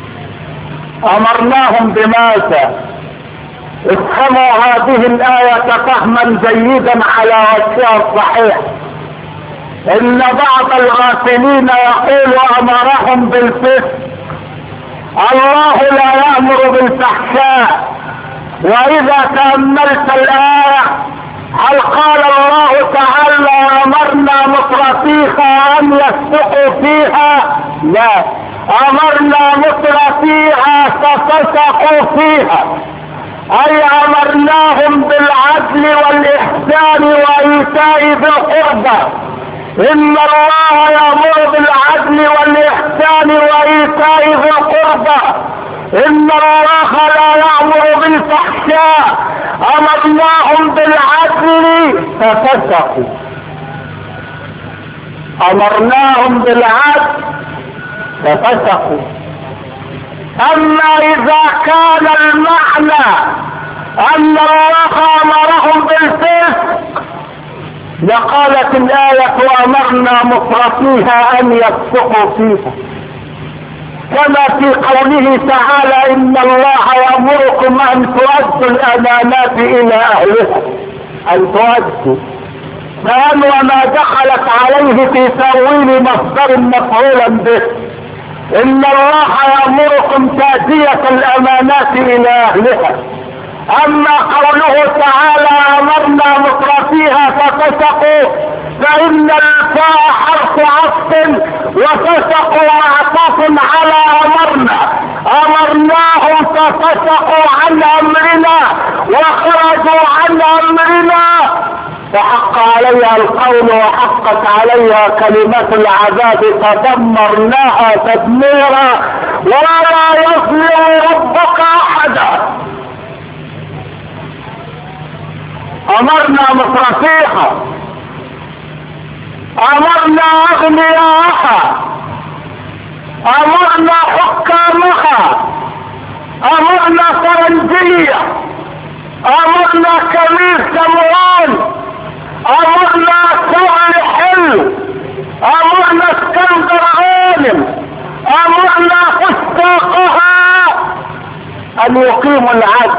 امرناهم بماذا؟ افهموا هذه الآية فهما جيدا على وجهها الصحيح. ان بعض الغافلين يقول امرهم بالفسق. الله لا يأمر بالفحشاء. واذا تأملت الآية هل قال الله تعالى امرنا مترفيها ان يفسقوا فيها؟ لا، امرنا مترفيها ففسقوا فيها، اي امرناهم بالعدل والاحسان وايتاء ذي القربى. ان الله يامر بالعدل والاحسان وايتاء ذي القربى. ان الله لا يامر بالفحشاء. امرناهم بالعدل ففسقوا، امرناهم بالعدل ففسقوا. اما اذا كان المعنى ان الله امرهم بالفسق لقالت الآية امرنا مترفيها ان يفسقوا فيها، كما في قوله تعالى: ان الله يأمركم ان تؤدوا الامانات الى اهلها، ان تؤدوا. فان وما دخلت عليه في تأويل مصدر مفعولا به. ان الله يأمركم تأدية الامانات الى اهلها. اما قوله تعالى امرنا مترفيها ففسقوا فان الفاء حرف عطف وفسقوا معطوف على امرنا. امرناهم ففسقوا عن امرنا وخرجوا عن امرنا فحق عليها القول وحقت عليها كلمة العذاب فدمرناها تدميرا ولا يظلم ربك احدا. امرنا مصرفيها، امرنا اغنياءها، امرنا حكامها، امرنا فرنجية، امرنا كميل سموان، امرنا شغل حلو، امرنا اسكندر عالم، امرنا فستاقها ان يقيموا العدل،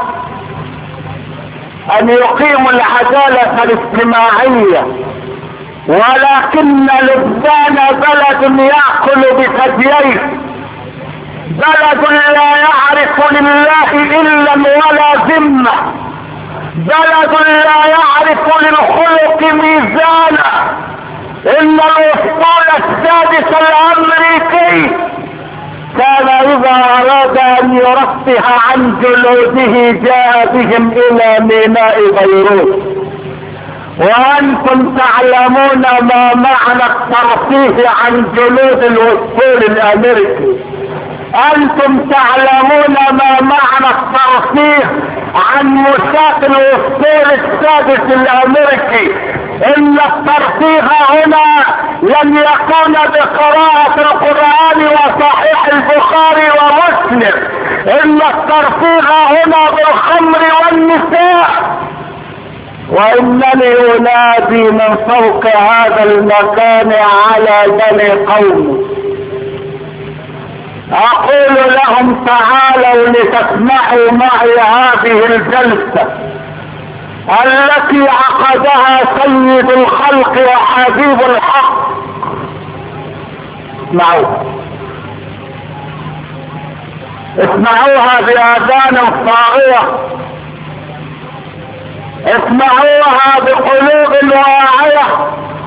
ان يقيموا العدالة الاجتماعية. ولكن لبنان بلد يأكل بثدييه، بلد لا يعرف لله إلا ولا ذمة، بلد لا يعرف للخلق ميزانا. إن الاسطول السادس الأمريكي كان إذا أراد أن يرفه عن جلوده جاء بهم إلى ميناء بيروت. وأنتم تعلمون ما معنى الترفيه عن جلود الاسطول الأمريكي، أنتم تعلمون ما معنى الترفيه عن مساق الاسطول السادس الأمريكي. إن الترفيه هنا لم يكون بقراءة القرآن وصحيح البخاري ومسلم، إن الترفيه هنا بالخمر والنساء. وإنني أنادي من فوق هذا المكان على بني قومي، أقول لهم تعالوا لتسمعوا معي هذه الجلسة التي عقدها سيد الخلق وحبيب الحق. اسمعوها، اسمعوها بآذان صاغية، اسمعوها بقلوب واعية.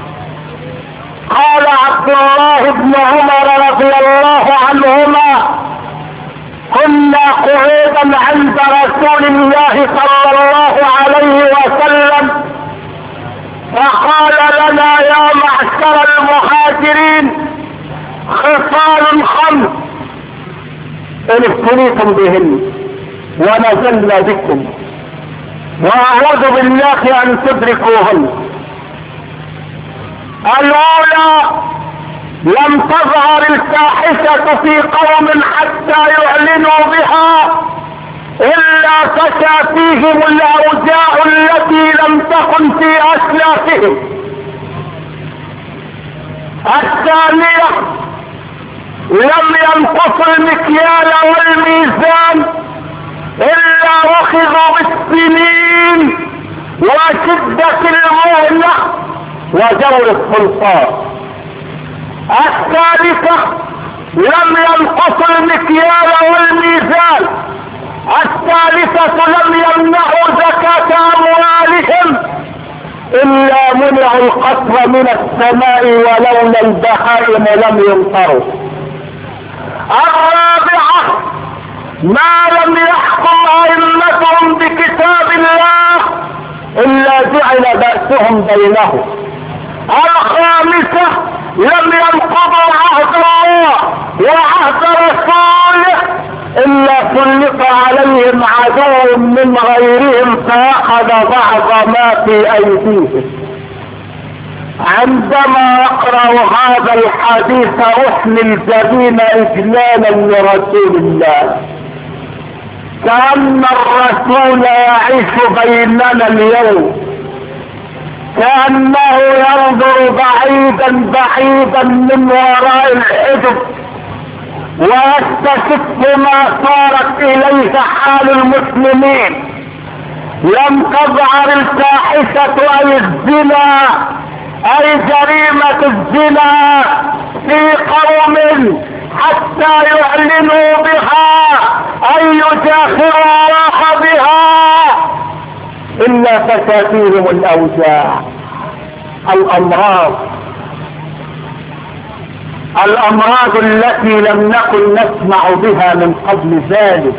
قال عبد الله بن عمر رضي الله عنهما: كنا قعودا عند رسول الله صلى الله عليه وسلم فقال لنا: يا معشر المهاجرين خصال خمس ان ابتليتم بهن ونزلنا بكم، واعوذ بالله ان تدركوهن. الاولى: لم تظهر الفاحشة في قوم حتى يعلنوا بها الا فشى فيهم الاوجاع التي لم تكن في اسلافهم. الثانية: لم ينقصوا المكيال والميزان الا اخذوا بالسنين وشدة المهنة وجور السلطان. الثالثة: لم ينقصوا المكيال والميزان. الثالثة: لم يمنعوا زكاة اموالهم الا منعوا القطر من السماء ولولا البهائم لم يمطروا. الرابعة: ما لم يحكم ائمتهم بكتاب الله الا جعل بأسهم بينهم. الخامسة: لم ينقضوا عهد الله وعهد رسوله الا سلط عليهم عدو من غيرهم فاخذ بعض ما في ايديهم. عندما اقرأ هذا الحديث احمي الجبين اجلالا لرسول الله، كأن الرسول يعيش بيننا اليوم، كأنه ينظر بعيدا بعيدا من وراء الحجب ويستشف ما صارت اليه حال المسلمين. لم تظهر الفاحشة اي الزنا اي جريمة الزنا في قوم حتى يعلنوا بها اي يجاهروا الله بها الا فساتيهم الاوجاع، الامراض الامراض التي لم نكن نسمع بها من قبل ذلك.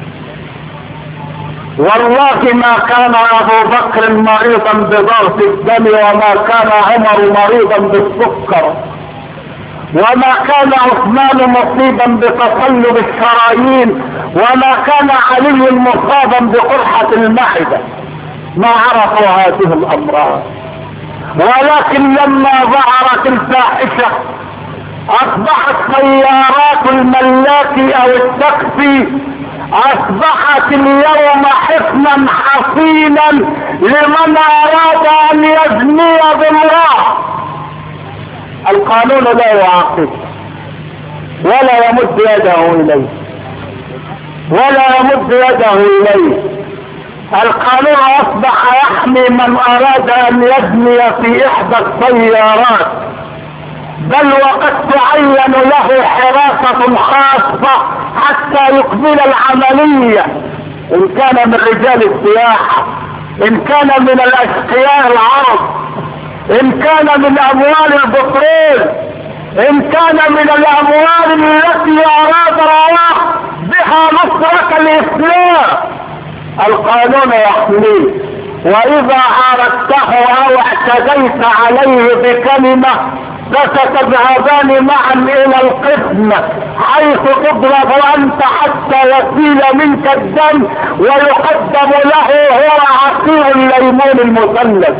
والله ما كان ابو بكر مريضا بضغط الدم، وما كان عمر مريضا بالسكر، وما كان عثمان مصيبا بتصلب الشرايين، وما كان علي مصابا بقرحة المعدة. ما عرفوا هذه الامراض. ولكن لما ظهرت الفاحشة اصبحت سيارات الملاك او التاكسي اصبحت اليوم حصنا حصينا لمن اراد ان يزني بامرأة. القانون لا يعاقب ولا يمد يده اليه ولا يمد يده اليه. القانون اصبح يحمي من اراد ان يزني في احدى السيارات، بل وقد تعين له حراسة خاصة حتى يقبل العملية، ان كان من رجال السياحة، ان كان من الاشقياء العرب، ان كان من اموال البترول، ان كان من الاموال التي اراد الله بها نصرة الاسلام. القانون يحميه، واذا عارضته او اعتديت عليه بكلمة فستذهبان معا الى القسم حيث تضرب انت حتى يسيل منك الدم ويقدم له هو عصير الليمون المثلث.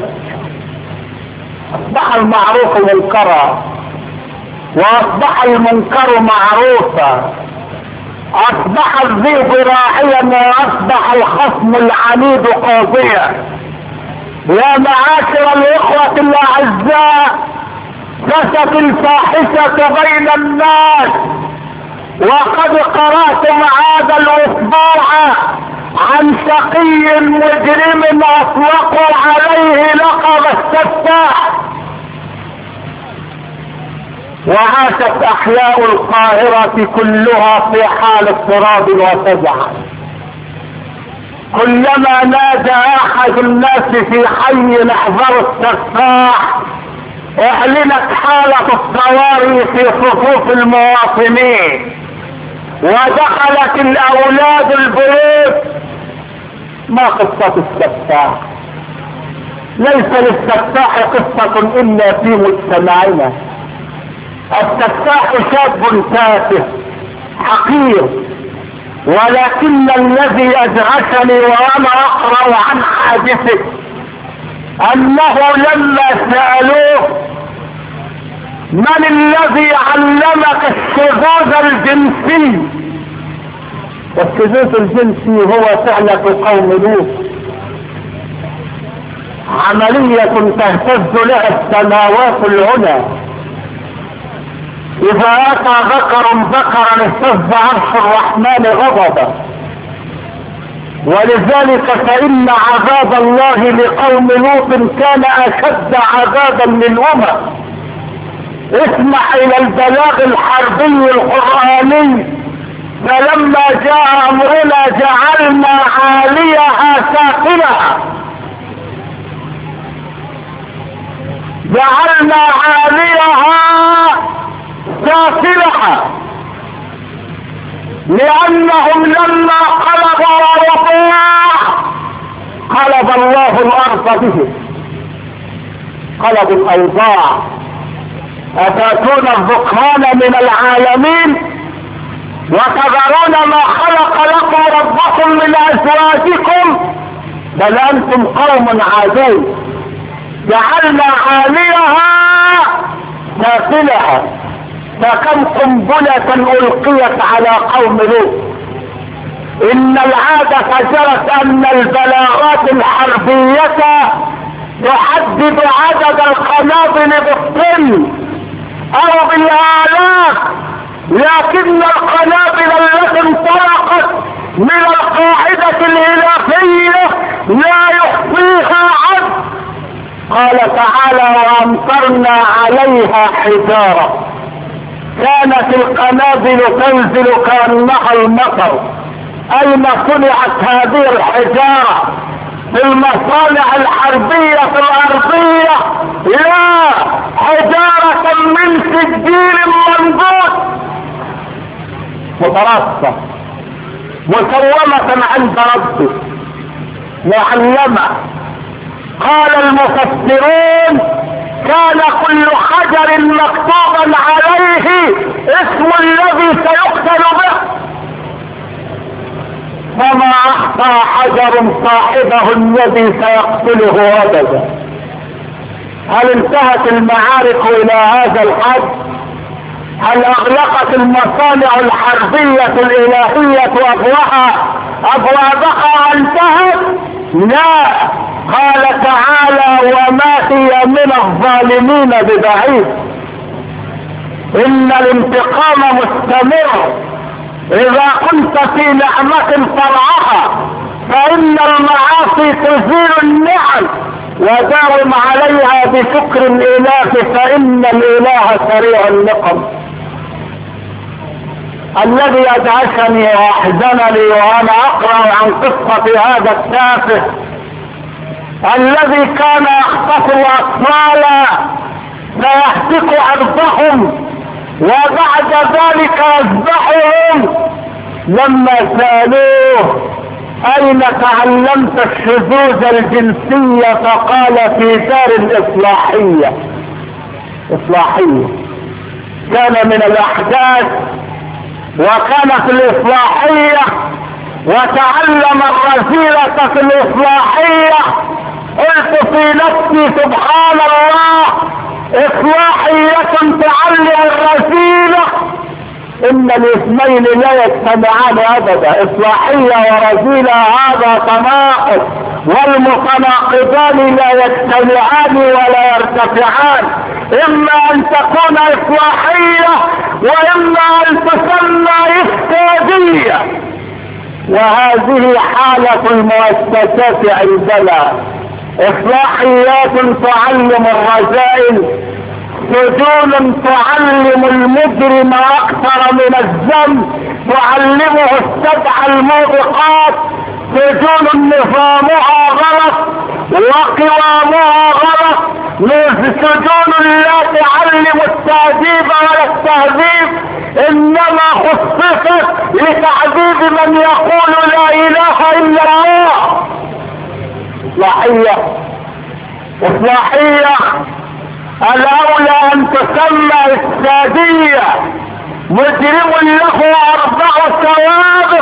اصبح المعروف منكرا واصبح المنكر معروفا، اصبح الذئب راعيا واصبح الخصم العنيد قاضيا. يا معاشر الاخوة الاعزاء، فشت الفاحشة بين الناس، وقد قرأتم هذا الاسبوع عن شقي مجرم اطلقوا عليه لقب السفاح، وعاشت احياء القاهرة كلها في حال اضطراب وفزع. كلما نادى احد الناس في حي احذروا السفاح اعلنت حالة الطوارئ في صفوف المواطنين، ودخلت الاولاد البيوت. ما قصة السفاح؟ ليس للسفاح قصة الا في مجتمعنا. السفاح شاب تافه حقير، ولكن الذي ادهشني وانا اقرأ عن حادثه انه لما سألوه من الذي علمك الشذوذ الجنسي؟ والشذوذ الجنسي هو فعلة قوم لوط، عملية تهتز لها السماوات العلى. اذا اتى ذكر ذكرا اهتز عرش الرحمن غضبا. ولذلك فان عذاب الله لقوم لوط كان اشد عذابا للامم. اسمع الى البلاغ الحربي القرآني. فلما جاء امرنا جعلنا عاليها سافلها جعلنا عاليها سافلها لانهم لما قلبوا الرضاع قلب الله الارض بهم، قلبوا الاوضاع. اتاتون الذكران من العالمين وتذرون ما خلق لكم ربكم من ازواجكم بل انتم قوم عادون. جعلنا عاليها سافلها، فكم قنبلة القيت على قوم لوط. ان العادة جرت ان البلاغات الحربية تحدد عدد القنابل بالطن او بالالاف، لكن القنابل التي انطلقت من القاعدة الالافية لا يخفيها عد. قال تعالى وامطرنا عليها حجارة. كانت القنابل تنزل كأنها المطر. اين صنعت هذه الحجارة؟ في المصانع الحربية في الارضية؟ لا، حجارة من سجيل منضود مترصة مسومة عند ربه معلمة. قال المفسرون كان كل حجر مكتوبا عليه اسم الذي سيقتل به. فما يقطع حجر صاحبه الذي سيقتله ابدا. هل انتهت المعارك الى هذا الحد؟ هل اغلقت المصانع الحربية الالهية ابوابها ابوابها انتهت؟ لا. قال تعالى وما هي من الظالمين ببعيد. ان الانتقام مستمر. اذا كنت في نعمة فرعها فان المعاصي تزيل النعم، وداوم عليها بشكر الاله فان الاله سريع النقم. الذي ادهشني واحزنني وانا اقرا عن قصة هذا التافه الذي كان يخطف الاطفال فيهتك عرضهم وبعد ذلك يذبحهم. لما سألوه اين تعلمت الشذوذ الجنسية فقال في دار الاصلاحية. اصلاحية كان من الاحداث وكان في الاصلاحية وتعلم الرذيلة في الاصلاحية. قلت في نفسي سبحان الله، اصلاحية تعلم الرذيلة، ان الاثنين لا يجتمعان ابدا. اصلاحية ورذيلة هذا تناقض، والمتناقضان لا يجتمعان ولا يرتفعان. اما ان تكون اصلاحية واما ان تسمى افسادية، وهذه حالة المؤسسات عندنا. اصلاحيات تعلم الرذائل، سجون تعلم المجرم اكثر من الذنب، تعلمه السبع الموبقات. سجون نظامها غلط وقوامها غلط. سجون لا تعلم التأديب ولا التهذيب، انما خصصت لتعذيب من يقول لا اله الا الله. اصلاحية اصلاحية الاولى ان تسمى افسادية. مجرم له اربع سوابق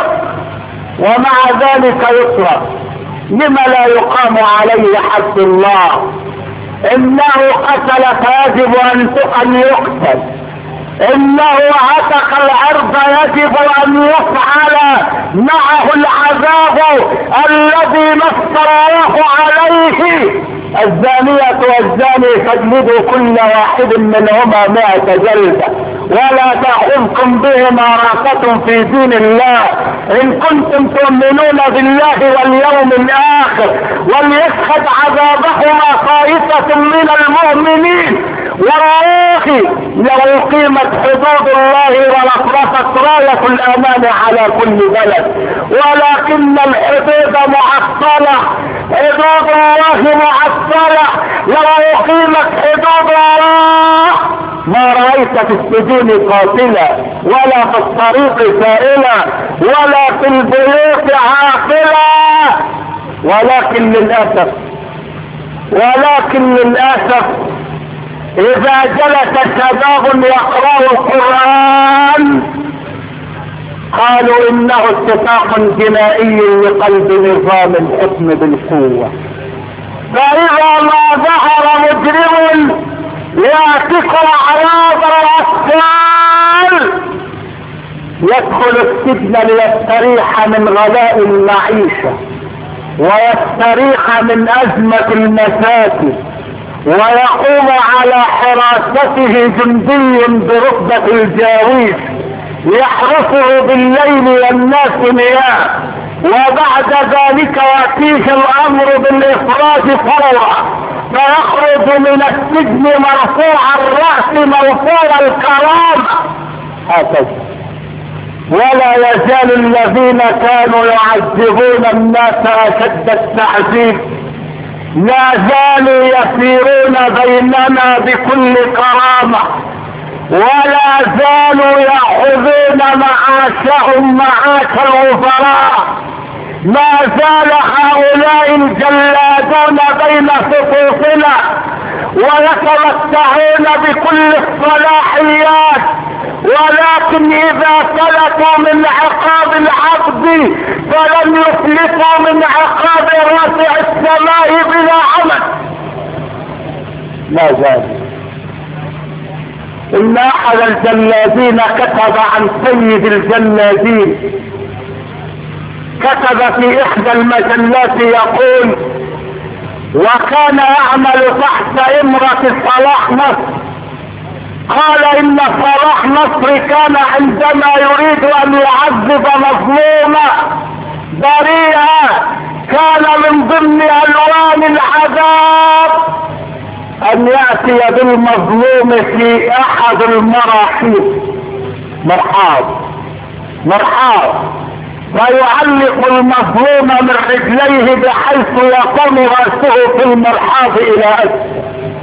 ومع ذلك يطلق. لما لا يقام عليه حد الله؟ انه قتل فيجب ان يقتل، انه عتق العرض يجب ان يفعل معه العذاب الذي نص الله عليه. الزانية والزاني فاجلدوا كل واحد منهما مائة جلدة ولا تأخذكم بهما رأفة في دين الله ان كنتم تؤمنون بالله واليوم الاخر. وليشهد عذابهما طائفة من المؤمنين. والله لو قيمت حدود الله ولطرفت راية الامان على كل بلد، ولكن الحدود معطلة. حدود الله معطلة. لو قيمت حدود الله ما رأيت في السجون قاتلا ولا في الطريق سائلا ولا في البيوت عاقلا. ولكن للأسف ولكن للأسف اذا جلس شباب يقرأ القرآن قالوا انه اتفاق جنائي لقلب نظام الحكم بالقوة. فاذا ما ظهر مجرم يعتق اعراض الاطفال يدخل السجن ليستريح من غلاء المعيشة ويستريح من ازمة المساكن، ويقوم على حراسته جندي برتبة الجاويش يحرسه بالليل والناس نيام. وبعد ذلك يأتيه الامر بالاخراج فورا، فيخرج من السجن مرفوع الرأس مرفوع الكرامة هكذا. ولا يزال الذين كانوا يعذبون الناس اشد التعذيب لا زالوا يسيرون بيننا بكل كرامة، ولا زالوا يأخذون معاشهم معاش الوزراء. ما زال هؤلاء الجلادون بين صفوفنا ويتمتعون بكل الصلاحيات، ولكن ولكن اذا فلتوا من عقاب العبد فلم يفلتوا من عقاب رافع السماء بلا عمل. لا زال ان احد الجلادين كتب عن سيد الجلادين، كتب في احدى المجلات يقول: وكان يعمل تحت امرة صلاح نصر. قال ان صلاح نصر كان عندما يريد ان يعذب مظلوما بريئا كان من ضمن الوان العذاب ان ياتي بالمظلوم في احد المراحيض، مرحاض مرحاض، ويعلق المظلوم من رجليه بحيث يقوم راسه في المرحاض الى اسفل.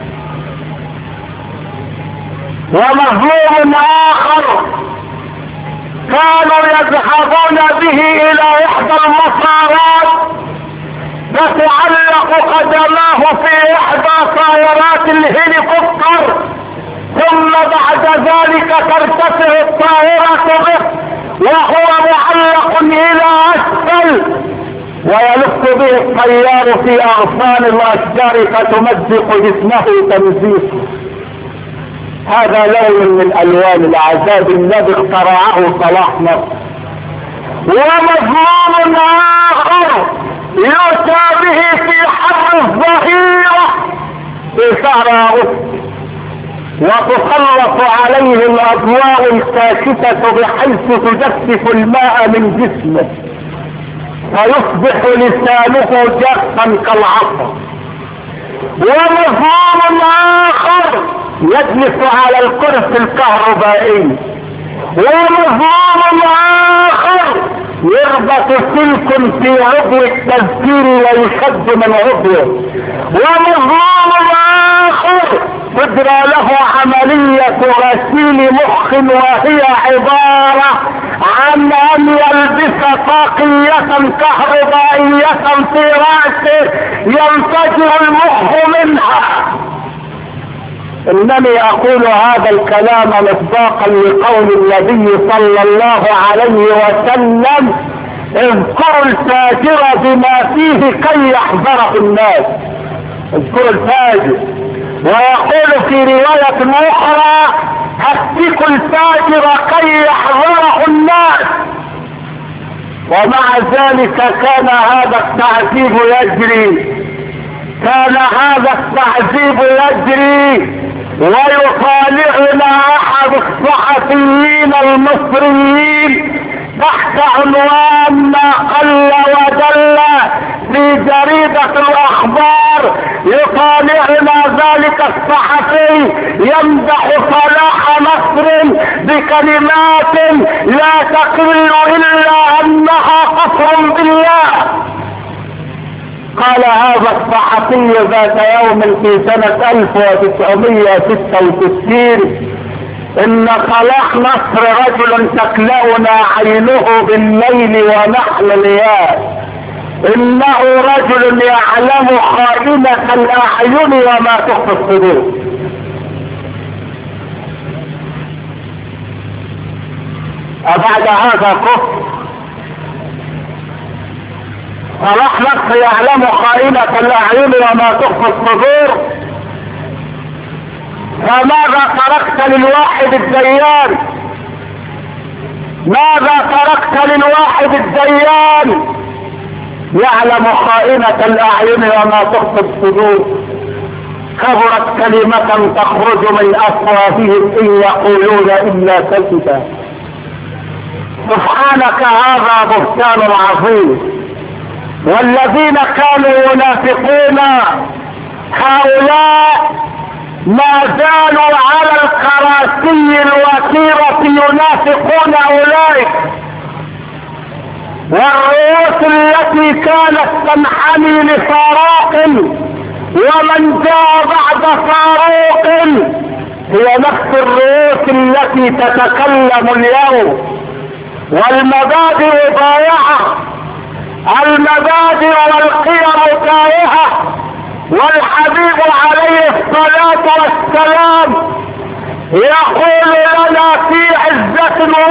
ومظلوم اخر كانوا يذهبون به الى احدى المسارات فتعلق قدماه في احدى طائرات الهليكوبتر، ثم بعد ذلك ترتفع الطائرة به وهو معلق الى اسفل، ويلف به الطيار في اغصان الاشجار فتمزق جسمه تمزيقا. هذا لون من الوان العذاب الذي اخترعه صلاح نصر. ومظلوم اخر يؤتى به في حر الظهيرة في شهر اغسطس وتسلط عليه الاضواء الكاشفة بحيث تجفف الماء من جسمه فيصبح لسانه جافا كالعصا. ومظلوم اخر يجلس على الكرسي الكهربائي. ومظلوم اخر يربط سلك في عضو التذكير ويشد من عضوه. ومظلوم اخر تجرى له عملية غسيل مخ وهي عبارة عن ان يلبس طاقية كهربائية في رأسه ينفجر المخ منها. انني اقول هذا الكلام مصداقا لقول النبي صلى الله عليه وسلم: اذكروا الفاجر بما فيه كي يحذره الناس. اذكروا الفاجر. ويقول في رواية اخرى: هتكوا الفاجر كي يحذره الناس. ومع ذلك كان هذا التعذيب يجري كان هذا التعذيب يجري ويطالعنا احد الصحفيين المصريين تحت عنوان ما قل ودل في جريدة الاخبار. يطالعنا ذلك الصحفي يمدح صلاح نصر بكلمات لا تقل الا انها كفر بالله. قال هذا الصحفي ذات يوم في سنة الف وتسعمائة وستة وستين: ان صلاح نصر رجل تكلأنا عينه بالليل ونحن نيام، انه رجل يعلم خائنة الاعين وما تخفي الصدور. أبعد هذا كفر؟ صلاح نصر يعلم خائنة الاعين وما تخفي الصدور، فماذا تركت للواحد الديان؟ ماذا تركت للواحد الديان يعلم خائنة الاعين وما تخفي الصدور؟ كبرت كلمة تخرج من افواههم ان يقولون الا كذبا. سبحانك هذا بهتان عظيم. والذين كانوا ينافقون هؤلاء ما زالوا على الكراسي الوثيرة ينافقون اولئك، والرؤوس التي كانت تنحني لفاروق ومن جاء بعد فاروق هي نفس الرؤوس التي تتكلم اليوم. والمبادئ ضائعة، المبادئ والقيم تائهة. والحبيب عليه الصلاة والسلام يقول لنا في عزة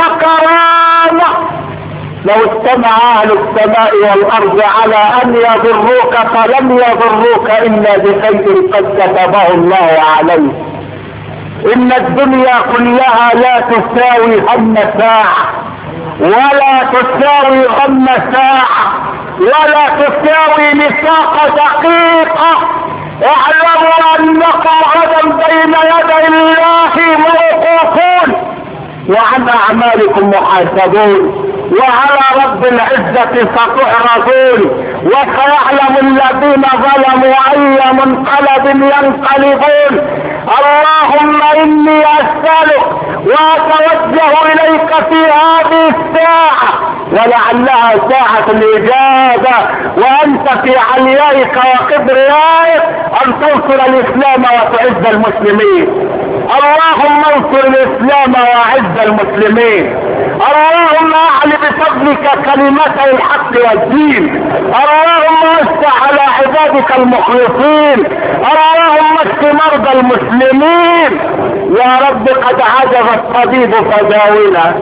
لو اجتمع اهل السماء والارض على ان يضروك فلم يضروك الا بشيء قد كتبه الله عليك. ان الدنيا كلها لا تساوي هم ساعة، ولا تساوي غم ساعة، ولا تساوي نفاق دقيقة. اعلموا انكم غدا بين يدي الله موقوفون، وعن اعمالكم محاسبون، وعلى رب العزة ستعرضون، وسيعلم الذين ظلموا اي منقلب ينقلبون. اللهم اني اسألك واتوجه اليك في هذه الساعة، ولعلها ساعة الاجابة، وانت في عليائك وكبريائك ان تنصر الاسلام وتعز المسلمين. اللهم انصر الاسلام واعز المسلمين. اللهم اعل بفضلك كلمتي الحق والدين. اللهم وسع على عبادك المخلصين. اللهم اشف مرضى المسلمين. يا رب قد عجز الطبيب فداونا،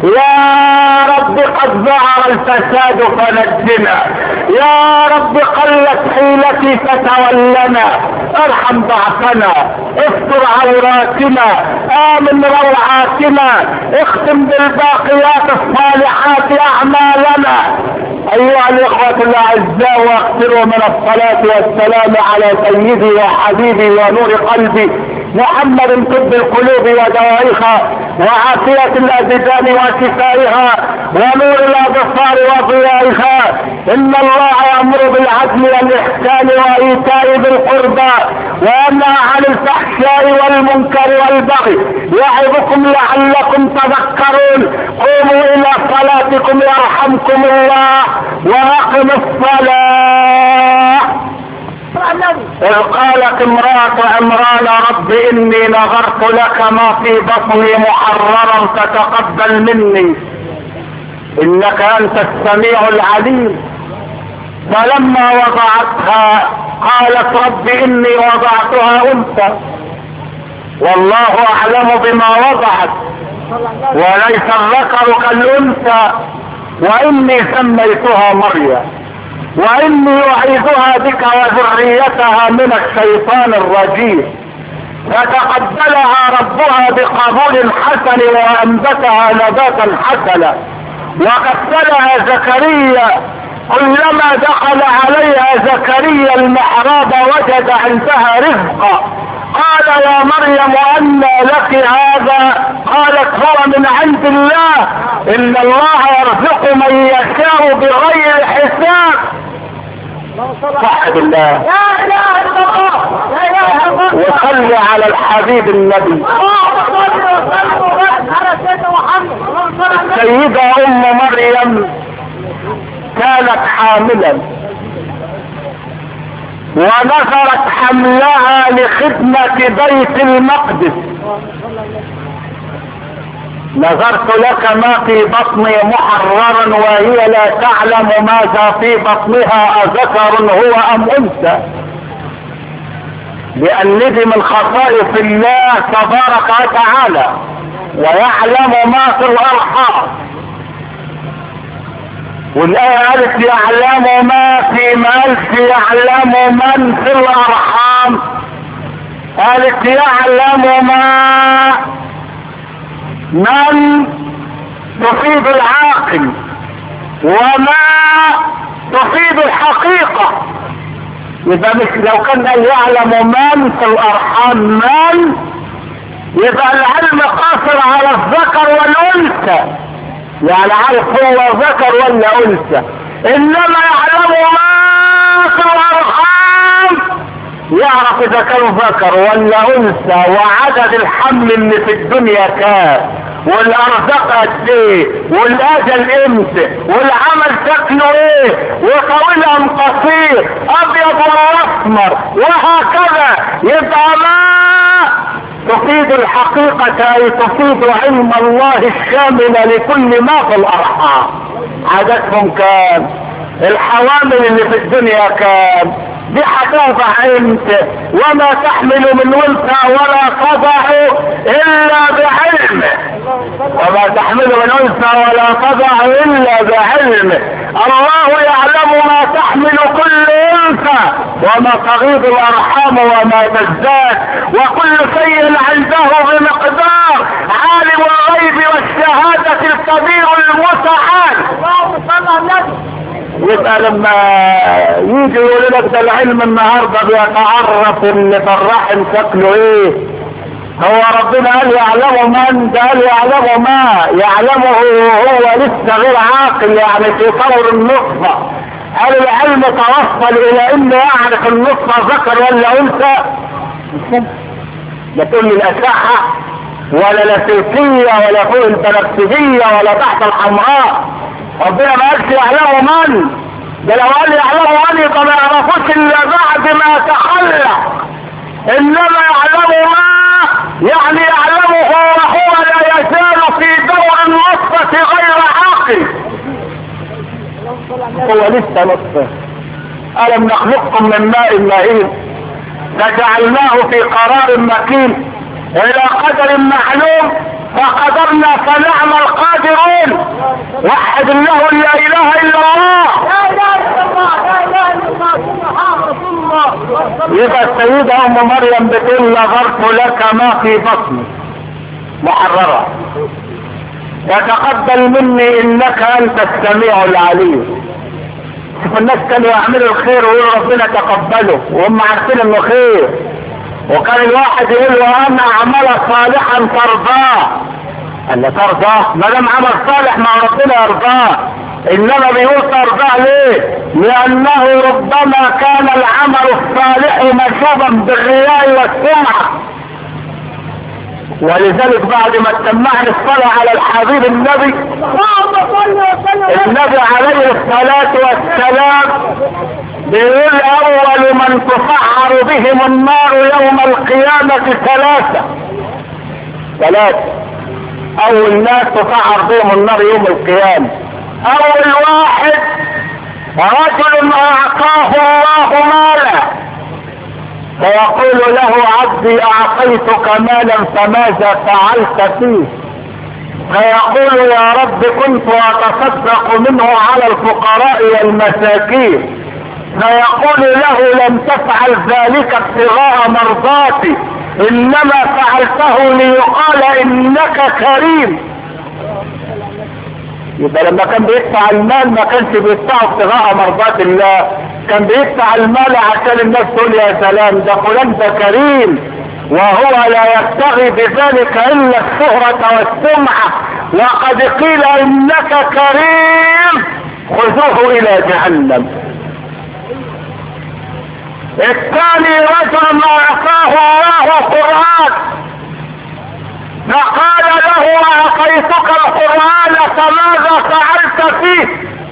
يا رب قد ظهر الفساد فنجنا، يا رب قلت حيلتي فتولنا. ارحم ضعفنا، استر عوراتنا، امن روعاتنا، اختم بالباقيات الصالحات اعمالنا. ايها الاخوة الاعزاء، واكثروا من الصلاة والسلام على سيدي وحبيبي ونور قلبي محمد طب القلوب ودوائها، وعافية الابدان وشفائها، ونور الابصار وضيائها. ان الله يأمر بالعدل والاحسان وايتاء ذي القربى، وينهى عن الفحشاء والمنكر والبغي، يعظكم لعلكم تذكرون. قوموا الى صلاتكم يرحمكم الله، واقم الصلاة. إذ قالت امرأة عمران رب إني نظرت لك ما في بطني محررا فتقبل مني إنك أنت السميع العليم. فلما وضعتها قالت رب إني وضعتها أنثى والله أعلم بما وضعت وليس الذكر كالأنثى وإني سميتها مريم وإني أعيذها بك وذريتها من الشيطان الرجيم. فتقبلها ربها بقبول حسن وأنبتها نباتا حسنا. وقبلها زكريا كلما دخل عليها زكريا المحراب وجد عندها رزقا. قال يا مريم أنى لك هذا؟ قالت هو من عند الله، إن الله يرزق من يشاء بغير حساب. صح بالله. لا اله الا الله، لا اله الا الله. وصل على الحبيب النبي. السيدة ام مريم كانت حاملا ونظرت حملها لخدمة بيت المقدس. نظرت لك ما في بطني محررا وهي لا تعلم ماذا في بطنها أذكر هو أم أنثى، لأن دي من خصائص الله تبارك وتعالى، ويعلم ما في الأرحام. والآية قالت يعلم ما في ملك، يعلم من في الأرحام. قالت يعلم ما من تفيد العاقل وما تفيد الحقيقة. يبقى مش لو كان قال يعلم من في الأرحام من، يبقى العلم قاصر على الذكر والأنثى، يعني عارف هو ذكر ولا أنثى. إنما يعلم ما في الأرحام، يعرف إذا كان ذكر ولا أنثى، وعدد الحمل اللي في الدنيا كام، والأرزاق قد إيه، والأجل إمتى، والعمل شكله إيه، وطويل أم قصير، أبيض ولا أسمر، وهكذا. يبقى ما تفيد الحقيقة أي تفيد علم الله الشامل لكل ما في الأرحام. عددهم كام، الحوامل اللي في الدنيا كام، دي هتوضع امتى، وما تحمل من انثى ولا تضع الا بعلمه، وما وما تحمل من انثى ولا تضع الا بعلمه. الله يعلم ما تحمل كل انثى وما تغيض الارحام وما تزداد، وكل شيء عنده بمقدار. عالم الغيب والشهادة الكبير المتعال. يبقى لما يجي يقول لك ده العلم النهارده بيتعرف اللي في الرحم شكله ايه، هو ربنا قال يعلم من؟ ده قال يعلم ما يعلمه هو لسه غير عاقل، يعني في طور النطفه. قال العلم توصل الى انه يعرف النطفه ذكر ولا انثى؟ لا تقول لي الاشعه ولا لاسلكيه ولا فوق البنفسجيه ولا تحت الحمراء. ربنا ما قالش يعلم من، ده لو قال يعلم من يبقى ما يعرفوش الا بعد ما تخلق. انما يعلم ما يعني يعلمه وهو لا يزال في دور النطفه غير عاقل، هو لسه نطفه. الم نخلقكم من ماء مهين فجعلناه في قرار مكين الى قدر معلوم فقدرنا فنعم القادرون. وحد الله لا اله الا الله. لا اله الا الله لا اله الا الله سبحان رسول الله. يبقى السيدة ام مريم بتقول نظرت لك ما في بطني محررة وتقبل مني انك انت السميع العليم. شوف الناس كانوا يعملوا الخير ويقولوا ربنا تقبله وهم عارفين انه خير، وكان الواحد يقول له انا اعمل صالحا ترضاه. قال له ترضاه؟ ما دام عمل صالح مع ربنا يرضاه. انما بيقول ترضاه ليه؟ لانه ربما كان العمل الصالح مشوبا بالرياء والسمعه. ولذلك بعد ما اتمعنا الصلاة على الحبيب النبي النبي عليه الصلاة والسلام بيقول اول من تسعر بهم النار يوم القيامة ثلاثة ثلاثة اول ناس تسعر بهم النار يوم القيامة. اول واحد رجل اعطاه الله مالا فيقول له عبدي اعطيتك مالا فماذا فعلت فيه؟ فيقول يا رب كنت اتصدق منه على الفقراء والمساكين. فيقول له لم تفعل ذلك ابتغاء مرضاتي انما فعلته ليقال انك كريم. يبقى لما كان بيدفع المال ما كانش بيدفعه ابتغاء مرضات الله، كان بيدفع المال عشان الناس تقول يا سلام ده فلان ده كريم، وهو لا يبتغي بذلك الا الشهرة والسمعة. وقد قيل انك كريم خذوه الى جهنم. الثاني رجل اعطاه الله قرآن فقال له اعطيتك القرآن فماذا فعلت فيه؟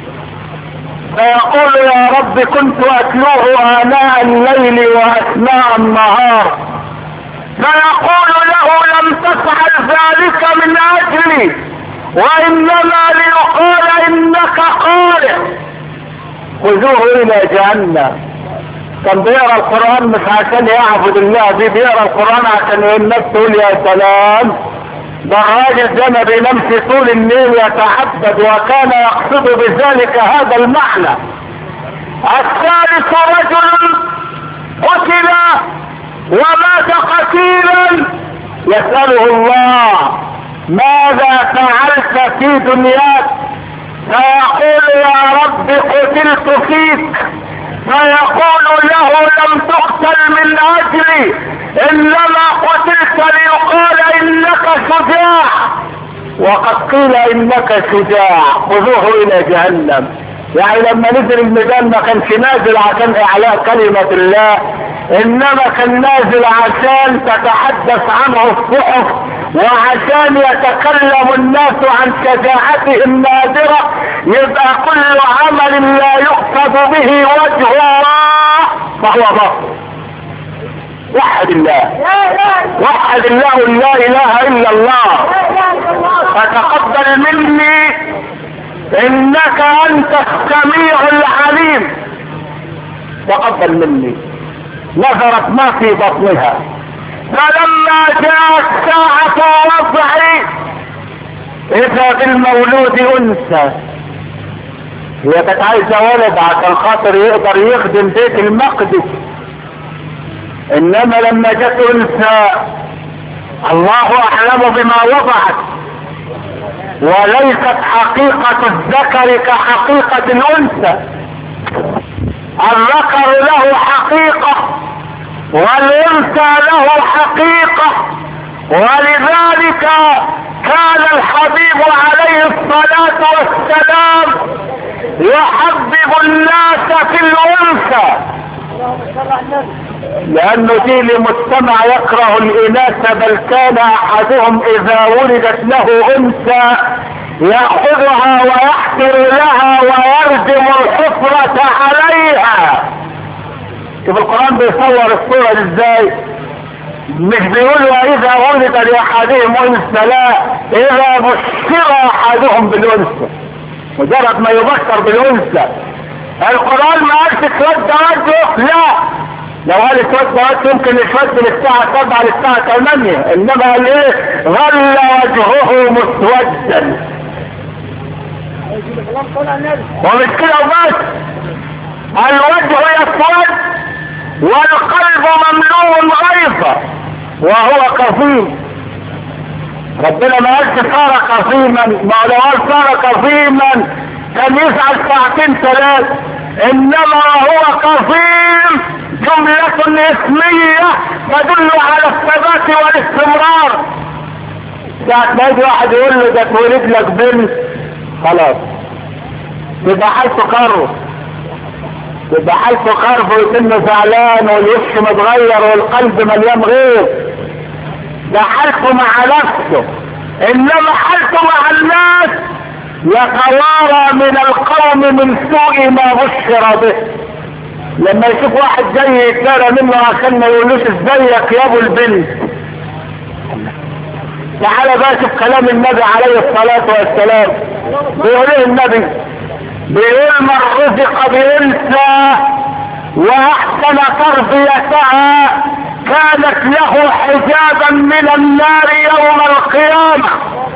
فيقول يا رب كنت اتلوه آناء الليل واثناء النهار. فيقول له لم تفعل ذلك من اجلي وانما ليقال انك قارئ. خذوه الى جهنم. كان بيقرا القرآن مش عشان يعبد الله، دي بيقرا القرآن عشان الناس تقول يا سلام ده الراجل ده ما بينامش طول الليل يتعبد، وكان يقصد بذلك هذا المعنى. الثالث رجل قتل ومات قتيلا يسأله الله ماذا فعلت في دنياك؟ فيقول يا رب قتلت فيك. فيقول له لم تقتل من اجلي انما قتلت ليقال انك شجاع، وقد قيل انك شجاع خذوه الى جهنم. يعني لما نزل الميدان ما كانش نازل عشان اعلاء كلمة الله، انما كان نازل عشان تتحدث عنه الصحف وعشان يتكلم الناس عن شجاعته النادرة. يبقى كل عمل لا يقصد به وجه الله فهو باطل. وحد الله وحد الله لا اله الا الله. فتقبل مني انك انت السميع العليم. تقبل مني. نظرت ما في بطنها فلما جاءت ساعة وضعي وإذا بالمولود أنثى. هي كانت عايزة ولد عشان خاطر يقدر يخدم بيت المقدس، انما لما جت أنثى الله أعلم بما وضعت، وليست حقيقة الذكر كحقيقة الأنثى. الذكر له حقيقة والأنثى له حقيقة، ولذلك كان الحبيب عليه الصلاة والسلام يحبب الناس في الأنثى، لأنه دي لمجتمع يكره الإناث، بل كان أحدهم إذا ولدت له أنثى يأخذها ويحفر لها ويردم الحفرة عليها. شوف القرآن بيصور الصورة ازاي، مش بيقول وإذا ولد لأحدهم أنثى، لا، إذا بشر أحدهم بالأنثى، مجرد ما يبشر بالأنثى. القرآن ما قالش اسود وجهه، لا، لو قال اسود وجهه يمكن يسود من الساعة سبعة للساعة ثمانية، انما قال ايه؟ ظل وجهه مسودا. ومش كده وبس، الوجه يسود والقلب مملوء غيظا وهو كظيم. ربنا ما قالش صار كظيما، ما لو قال صار كظيما كان يزعل ساعتين ثلاث، انما هو كظيم جملة اسمية تدل على الثبات والاستمرار. ساعة ما يجي واحد يقول له ده تولد لك بنت، خلاص يبقى حالته كرب، يبقى حالته كرب ويتم زعلان والوش متغير والقلب مليان غيظ. ده حالته مع نفسه، انما حالته مع الناس يتوارى من القوم من سوء ما بشر به. لما يشوف واحد جاي يتدارى منه عشان ما يقولوش ازيك يا ابو البنت. تعالى بقى شوف كلام النبي عليه الصلاة والسلام، بيقول ايه النبي؟ بيقول من رزق بأنثى واحسن تربيتها كانت له حجابا من النار يوم القيامة.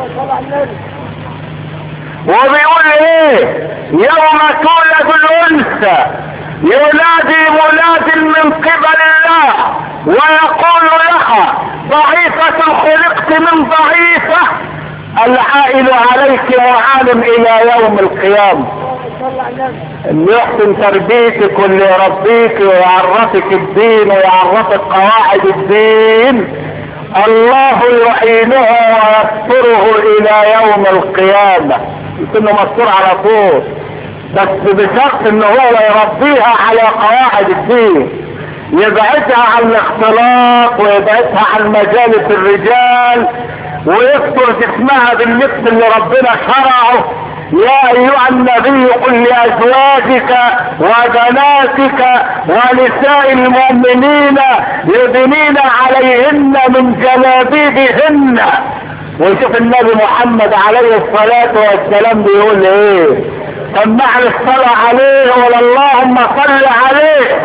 وبيقول ايه؟ يوم تولد الانثى ينادي مناد من قبل الله ويقول لها ضعيفة خلقت من ضعيفة، العائل عليك معان الى يوم القيامة. اللي يحسن تربيتك واللي يربيك ويعرفك الدين ويعرفك قواعد الدين الله يعينه ويستره الى يوم القيامة، يكون مستور على طول، بس بشرط ان هو يربيها على قواعد الدين، يبعدها عن الاختلاط ويبعدها عن مجالس الرجال ويستر جسمها باللبس اللي ربنا شرعه. يا ايها النبي قل لازواجك وبناتك ونساء المؤمنين يدنين عليهن من جلابيبهن. وشوف النبي محمد عليه الصلاة والسلام بيقول ايه؟ سمعنا الصلاة عليه ولا اللهم صل عليه.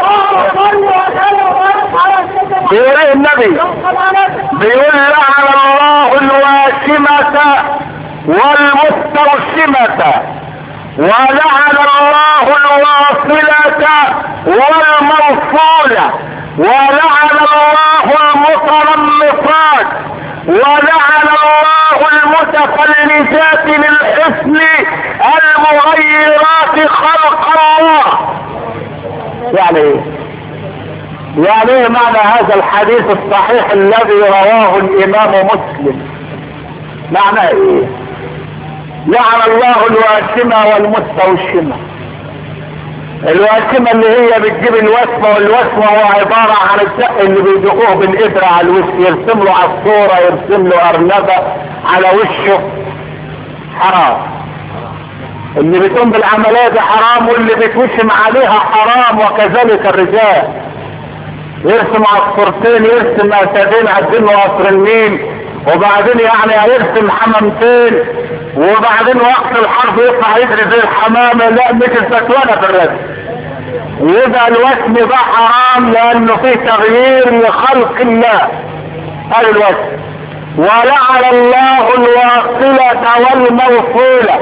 بيقول ايه النبي؟ بيقول لعن الله الواشمة والمستوشمة ولعن الله الواصلة والموصولة ولعن الله المترمصات ولعن الله المتفلجات للحسن المغيرات خلق الله. يعني ايه؟ يعني ايه معنى هذا الحديث الصحيح الذي رواه الامام مسلم؟ معنى ايه؟ لعن الله الواشمة والمستوشمة. الواشمة اللي هي بتجيب الوسمة، والوسمة هو عبارة عن الدق اللي بيدقوه بالإبرة على الوش، يرسم له عصفورة، يرسم له أرنبة على وشه، حرام. اللي بتقوم بالعملية دي حرام، واللي بتوشم عليها حرام، وكذلك الرجال يرسم عصفورتين، يرسم أسدين عدين وقصر النيل، وبعدين يعني هيرسم حمامتين، وبعدين وقت الحرب يطلع يجري زي الحمامة. لا، مش الفتوانة في الرسم. يبقى الوسم ده حرام لانه فيه تغيير لخلق الله. هذا الوسم ولعن الله الواصلة والموصولة.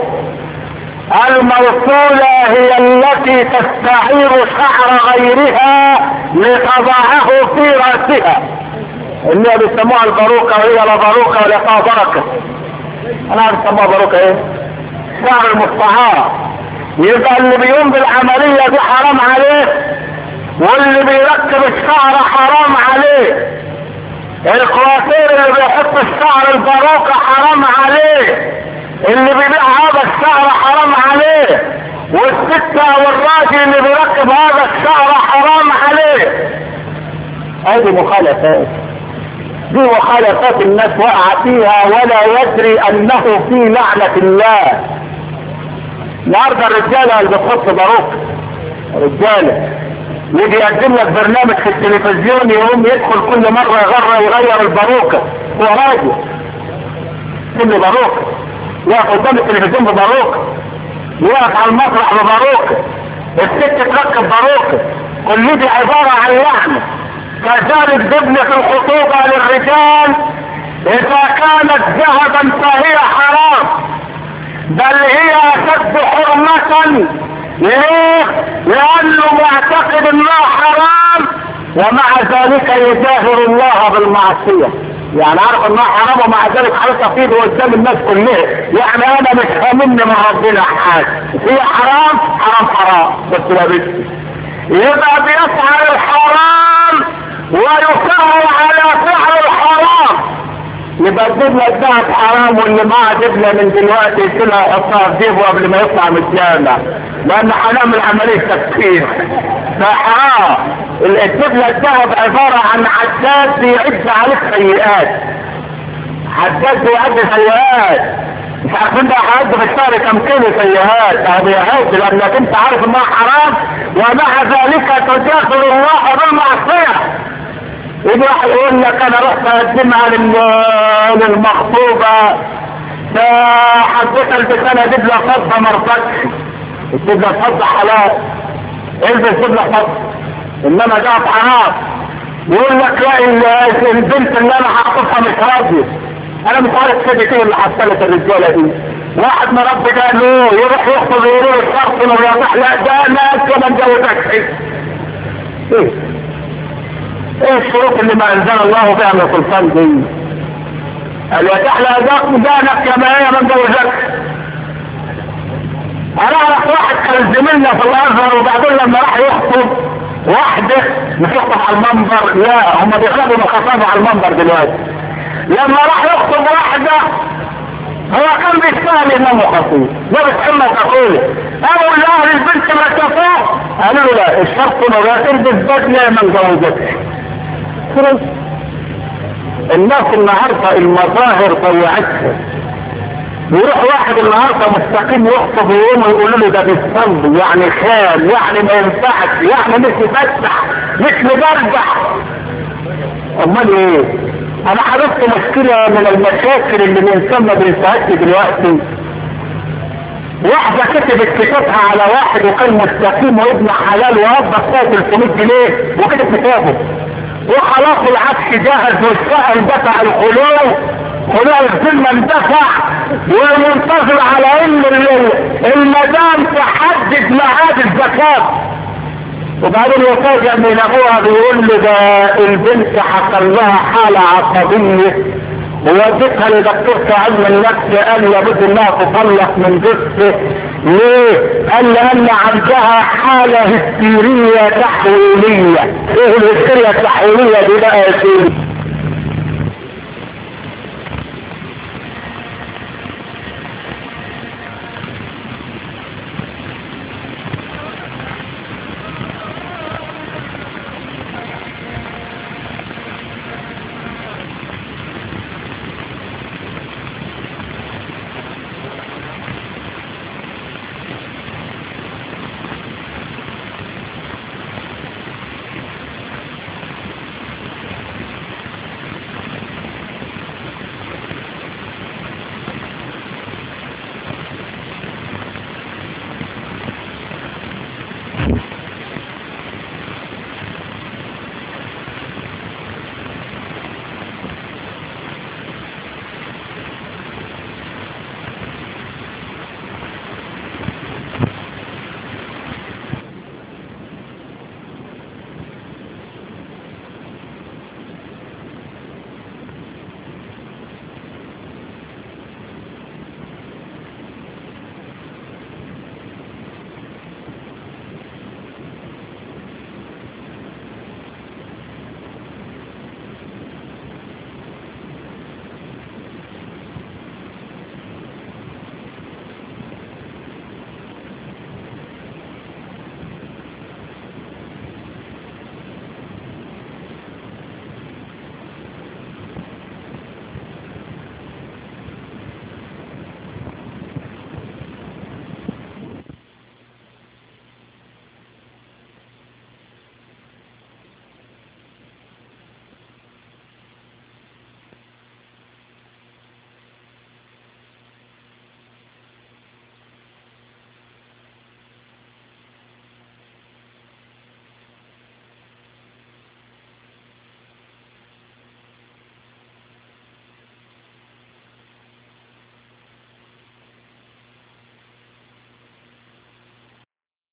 الموصولة هي التي تستعير شعر غيرها لتضعه في رأسها، اللي بيسموها الباروكة، وهي لا باروكة ولا فيها بركة. انا عارف بيسموها باروكة ايه؟ شعر المستعار. يبقى اللي بيقوم بالعملية دي حرام عليه، واللي بيركب الشعر حرام عليه. الكوافير اللي بيحط الشعر الباروكة حرام عليه، اللي بيبيع هذا الشعر حرام عليه، والستة والراجل اللي بيركب هذا الشعر حرام عليه. هذه مخالفات، دي مخالفات الناس وقع فيها ولا يدري انه في لعنة الله. النهارده الرجالة اللي بتحط باروكة، رجالة يجي يقدم لك برنامج في التلفزيون، يقوم يدخل كل مرة يغير يغير الباروكة، هو راجل كل باروكة، يقف قدام التلفزيون بباروكة، يقف على المسرح بباروكة، الست تركب باروكة. كل دي عبارة عن لعنة. كذلك دبلة الخطوبة للرجال اذا كانت ذهبا فهي حرام، بل هي اشد حرمة. ليه؟ لانه معتقد انها حرام ومع ذلك يجاهر الله بالمعصية. يعني عارف انها حرام ومع ذلك حرصة فيه قدام الناس كلها. يعني انا مش هامن من ربنا حاجة، هي حرام حرام حرام بس لا بس. يبقى بيفعل الحرام ويصر على فعل الحرام. يبقى الدبلة الذهب حرام، واللي معاه دبلة من دلوقتي يشيلها يحطها في جيبه قبل ما يطلع من الجامع، لان هنعمل عملية تفكير. فحرام. الدبلة الذهب عبارة عن عداد بيعد عليك سيئات، عداد بيعد سيئات. مش عارفين ده هيعد في الشهر كم كيلو سيئات، هذا بيعد لانك انت عارف انها حرام ومع ذلك تجاهر الله بالمعصية. يجي واحد يقول لك انا رحت اقدمها للمخطوبة، فحبيت البس انا دبلة فضة مرتكش. الدبلة الفضة حلال، البس دبلة فضة، انما ده حرام. يقول لك لا البنت اللي انا هحطها مش راضية. انا مش عارف كده ايه اللي حصلت الرجالة دي. واحد مربي قال له يروح يخطب يقول له الشرط لو يصح، لا ده انا كما اتجوزكش. ايه ايه الشروط اللي ما انزل الله بها من سلطان دي؟ قال يتح لأذاك مجانك كما هي من جوزك. انا اعرف واحد كان زميلنا في الازهر، وبعدين لما راح يخطب واحدة مش يخطب على المنبر، لا هم بيغلبوا من خطابه على المنبر دلوقتي. لما راح يخطب واحدة هو كان بيستاهل انه خطيب، ده بتحمل تقول اقول لاهل البنت ما تفوق، قالوا له لا الشرط انه لا تلبس بدله من جوزك. الناس النهارده المظاهر ضيعتها. يروح واحد النهارده مستقيم يخطب ويقوموا يقولوا له ده بيصلي، يعني خال، يعني ما ينفعش، يعني مش يفتح مش مبرجح. امال ايه؟ انا حدثت مشكلة من المشاكل اللي الانسان ما بينساهاش دلوقتي. واحدة كتبت كتابها على واحد وكان مستقيم وابن حلال ووظف فيها ثلاثمية جنيه وكتب كتابه، وخلاص العكس جاهز والسائل دفع الخلو، خلوع الذمة اندفع، ومنتظر على ان المدام تحدد ميعاد الزكاة. وبعدين يفاجئ من ابوها بيقول له ده البنت حصل لها حالة عصبية، وودتها لدكتور في علم النفس، قال لابد انها تطلق من جثة. ليه؟ قال لان عندها حالة هستيرية تحويلية. ايه الهستيرية التحويلية دي بقى يا سيدي؟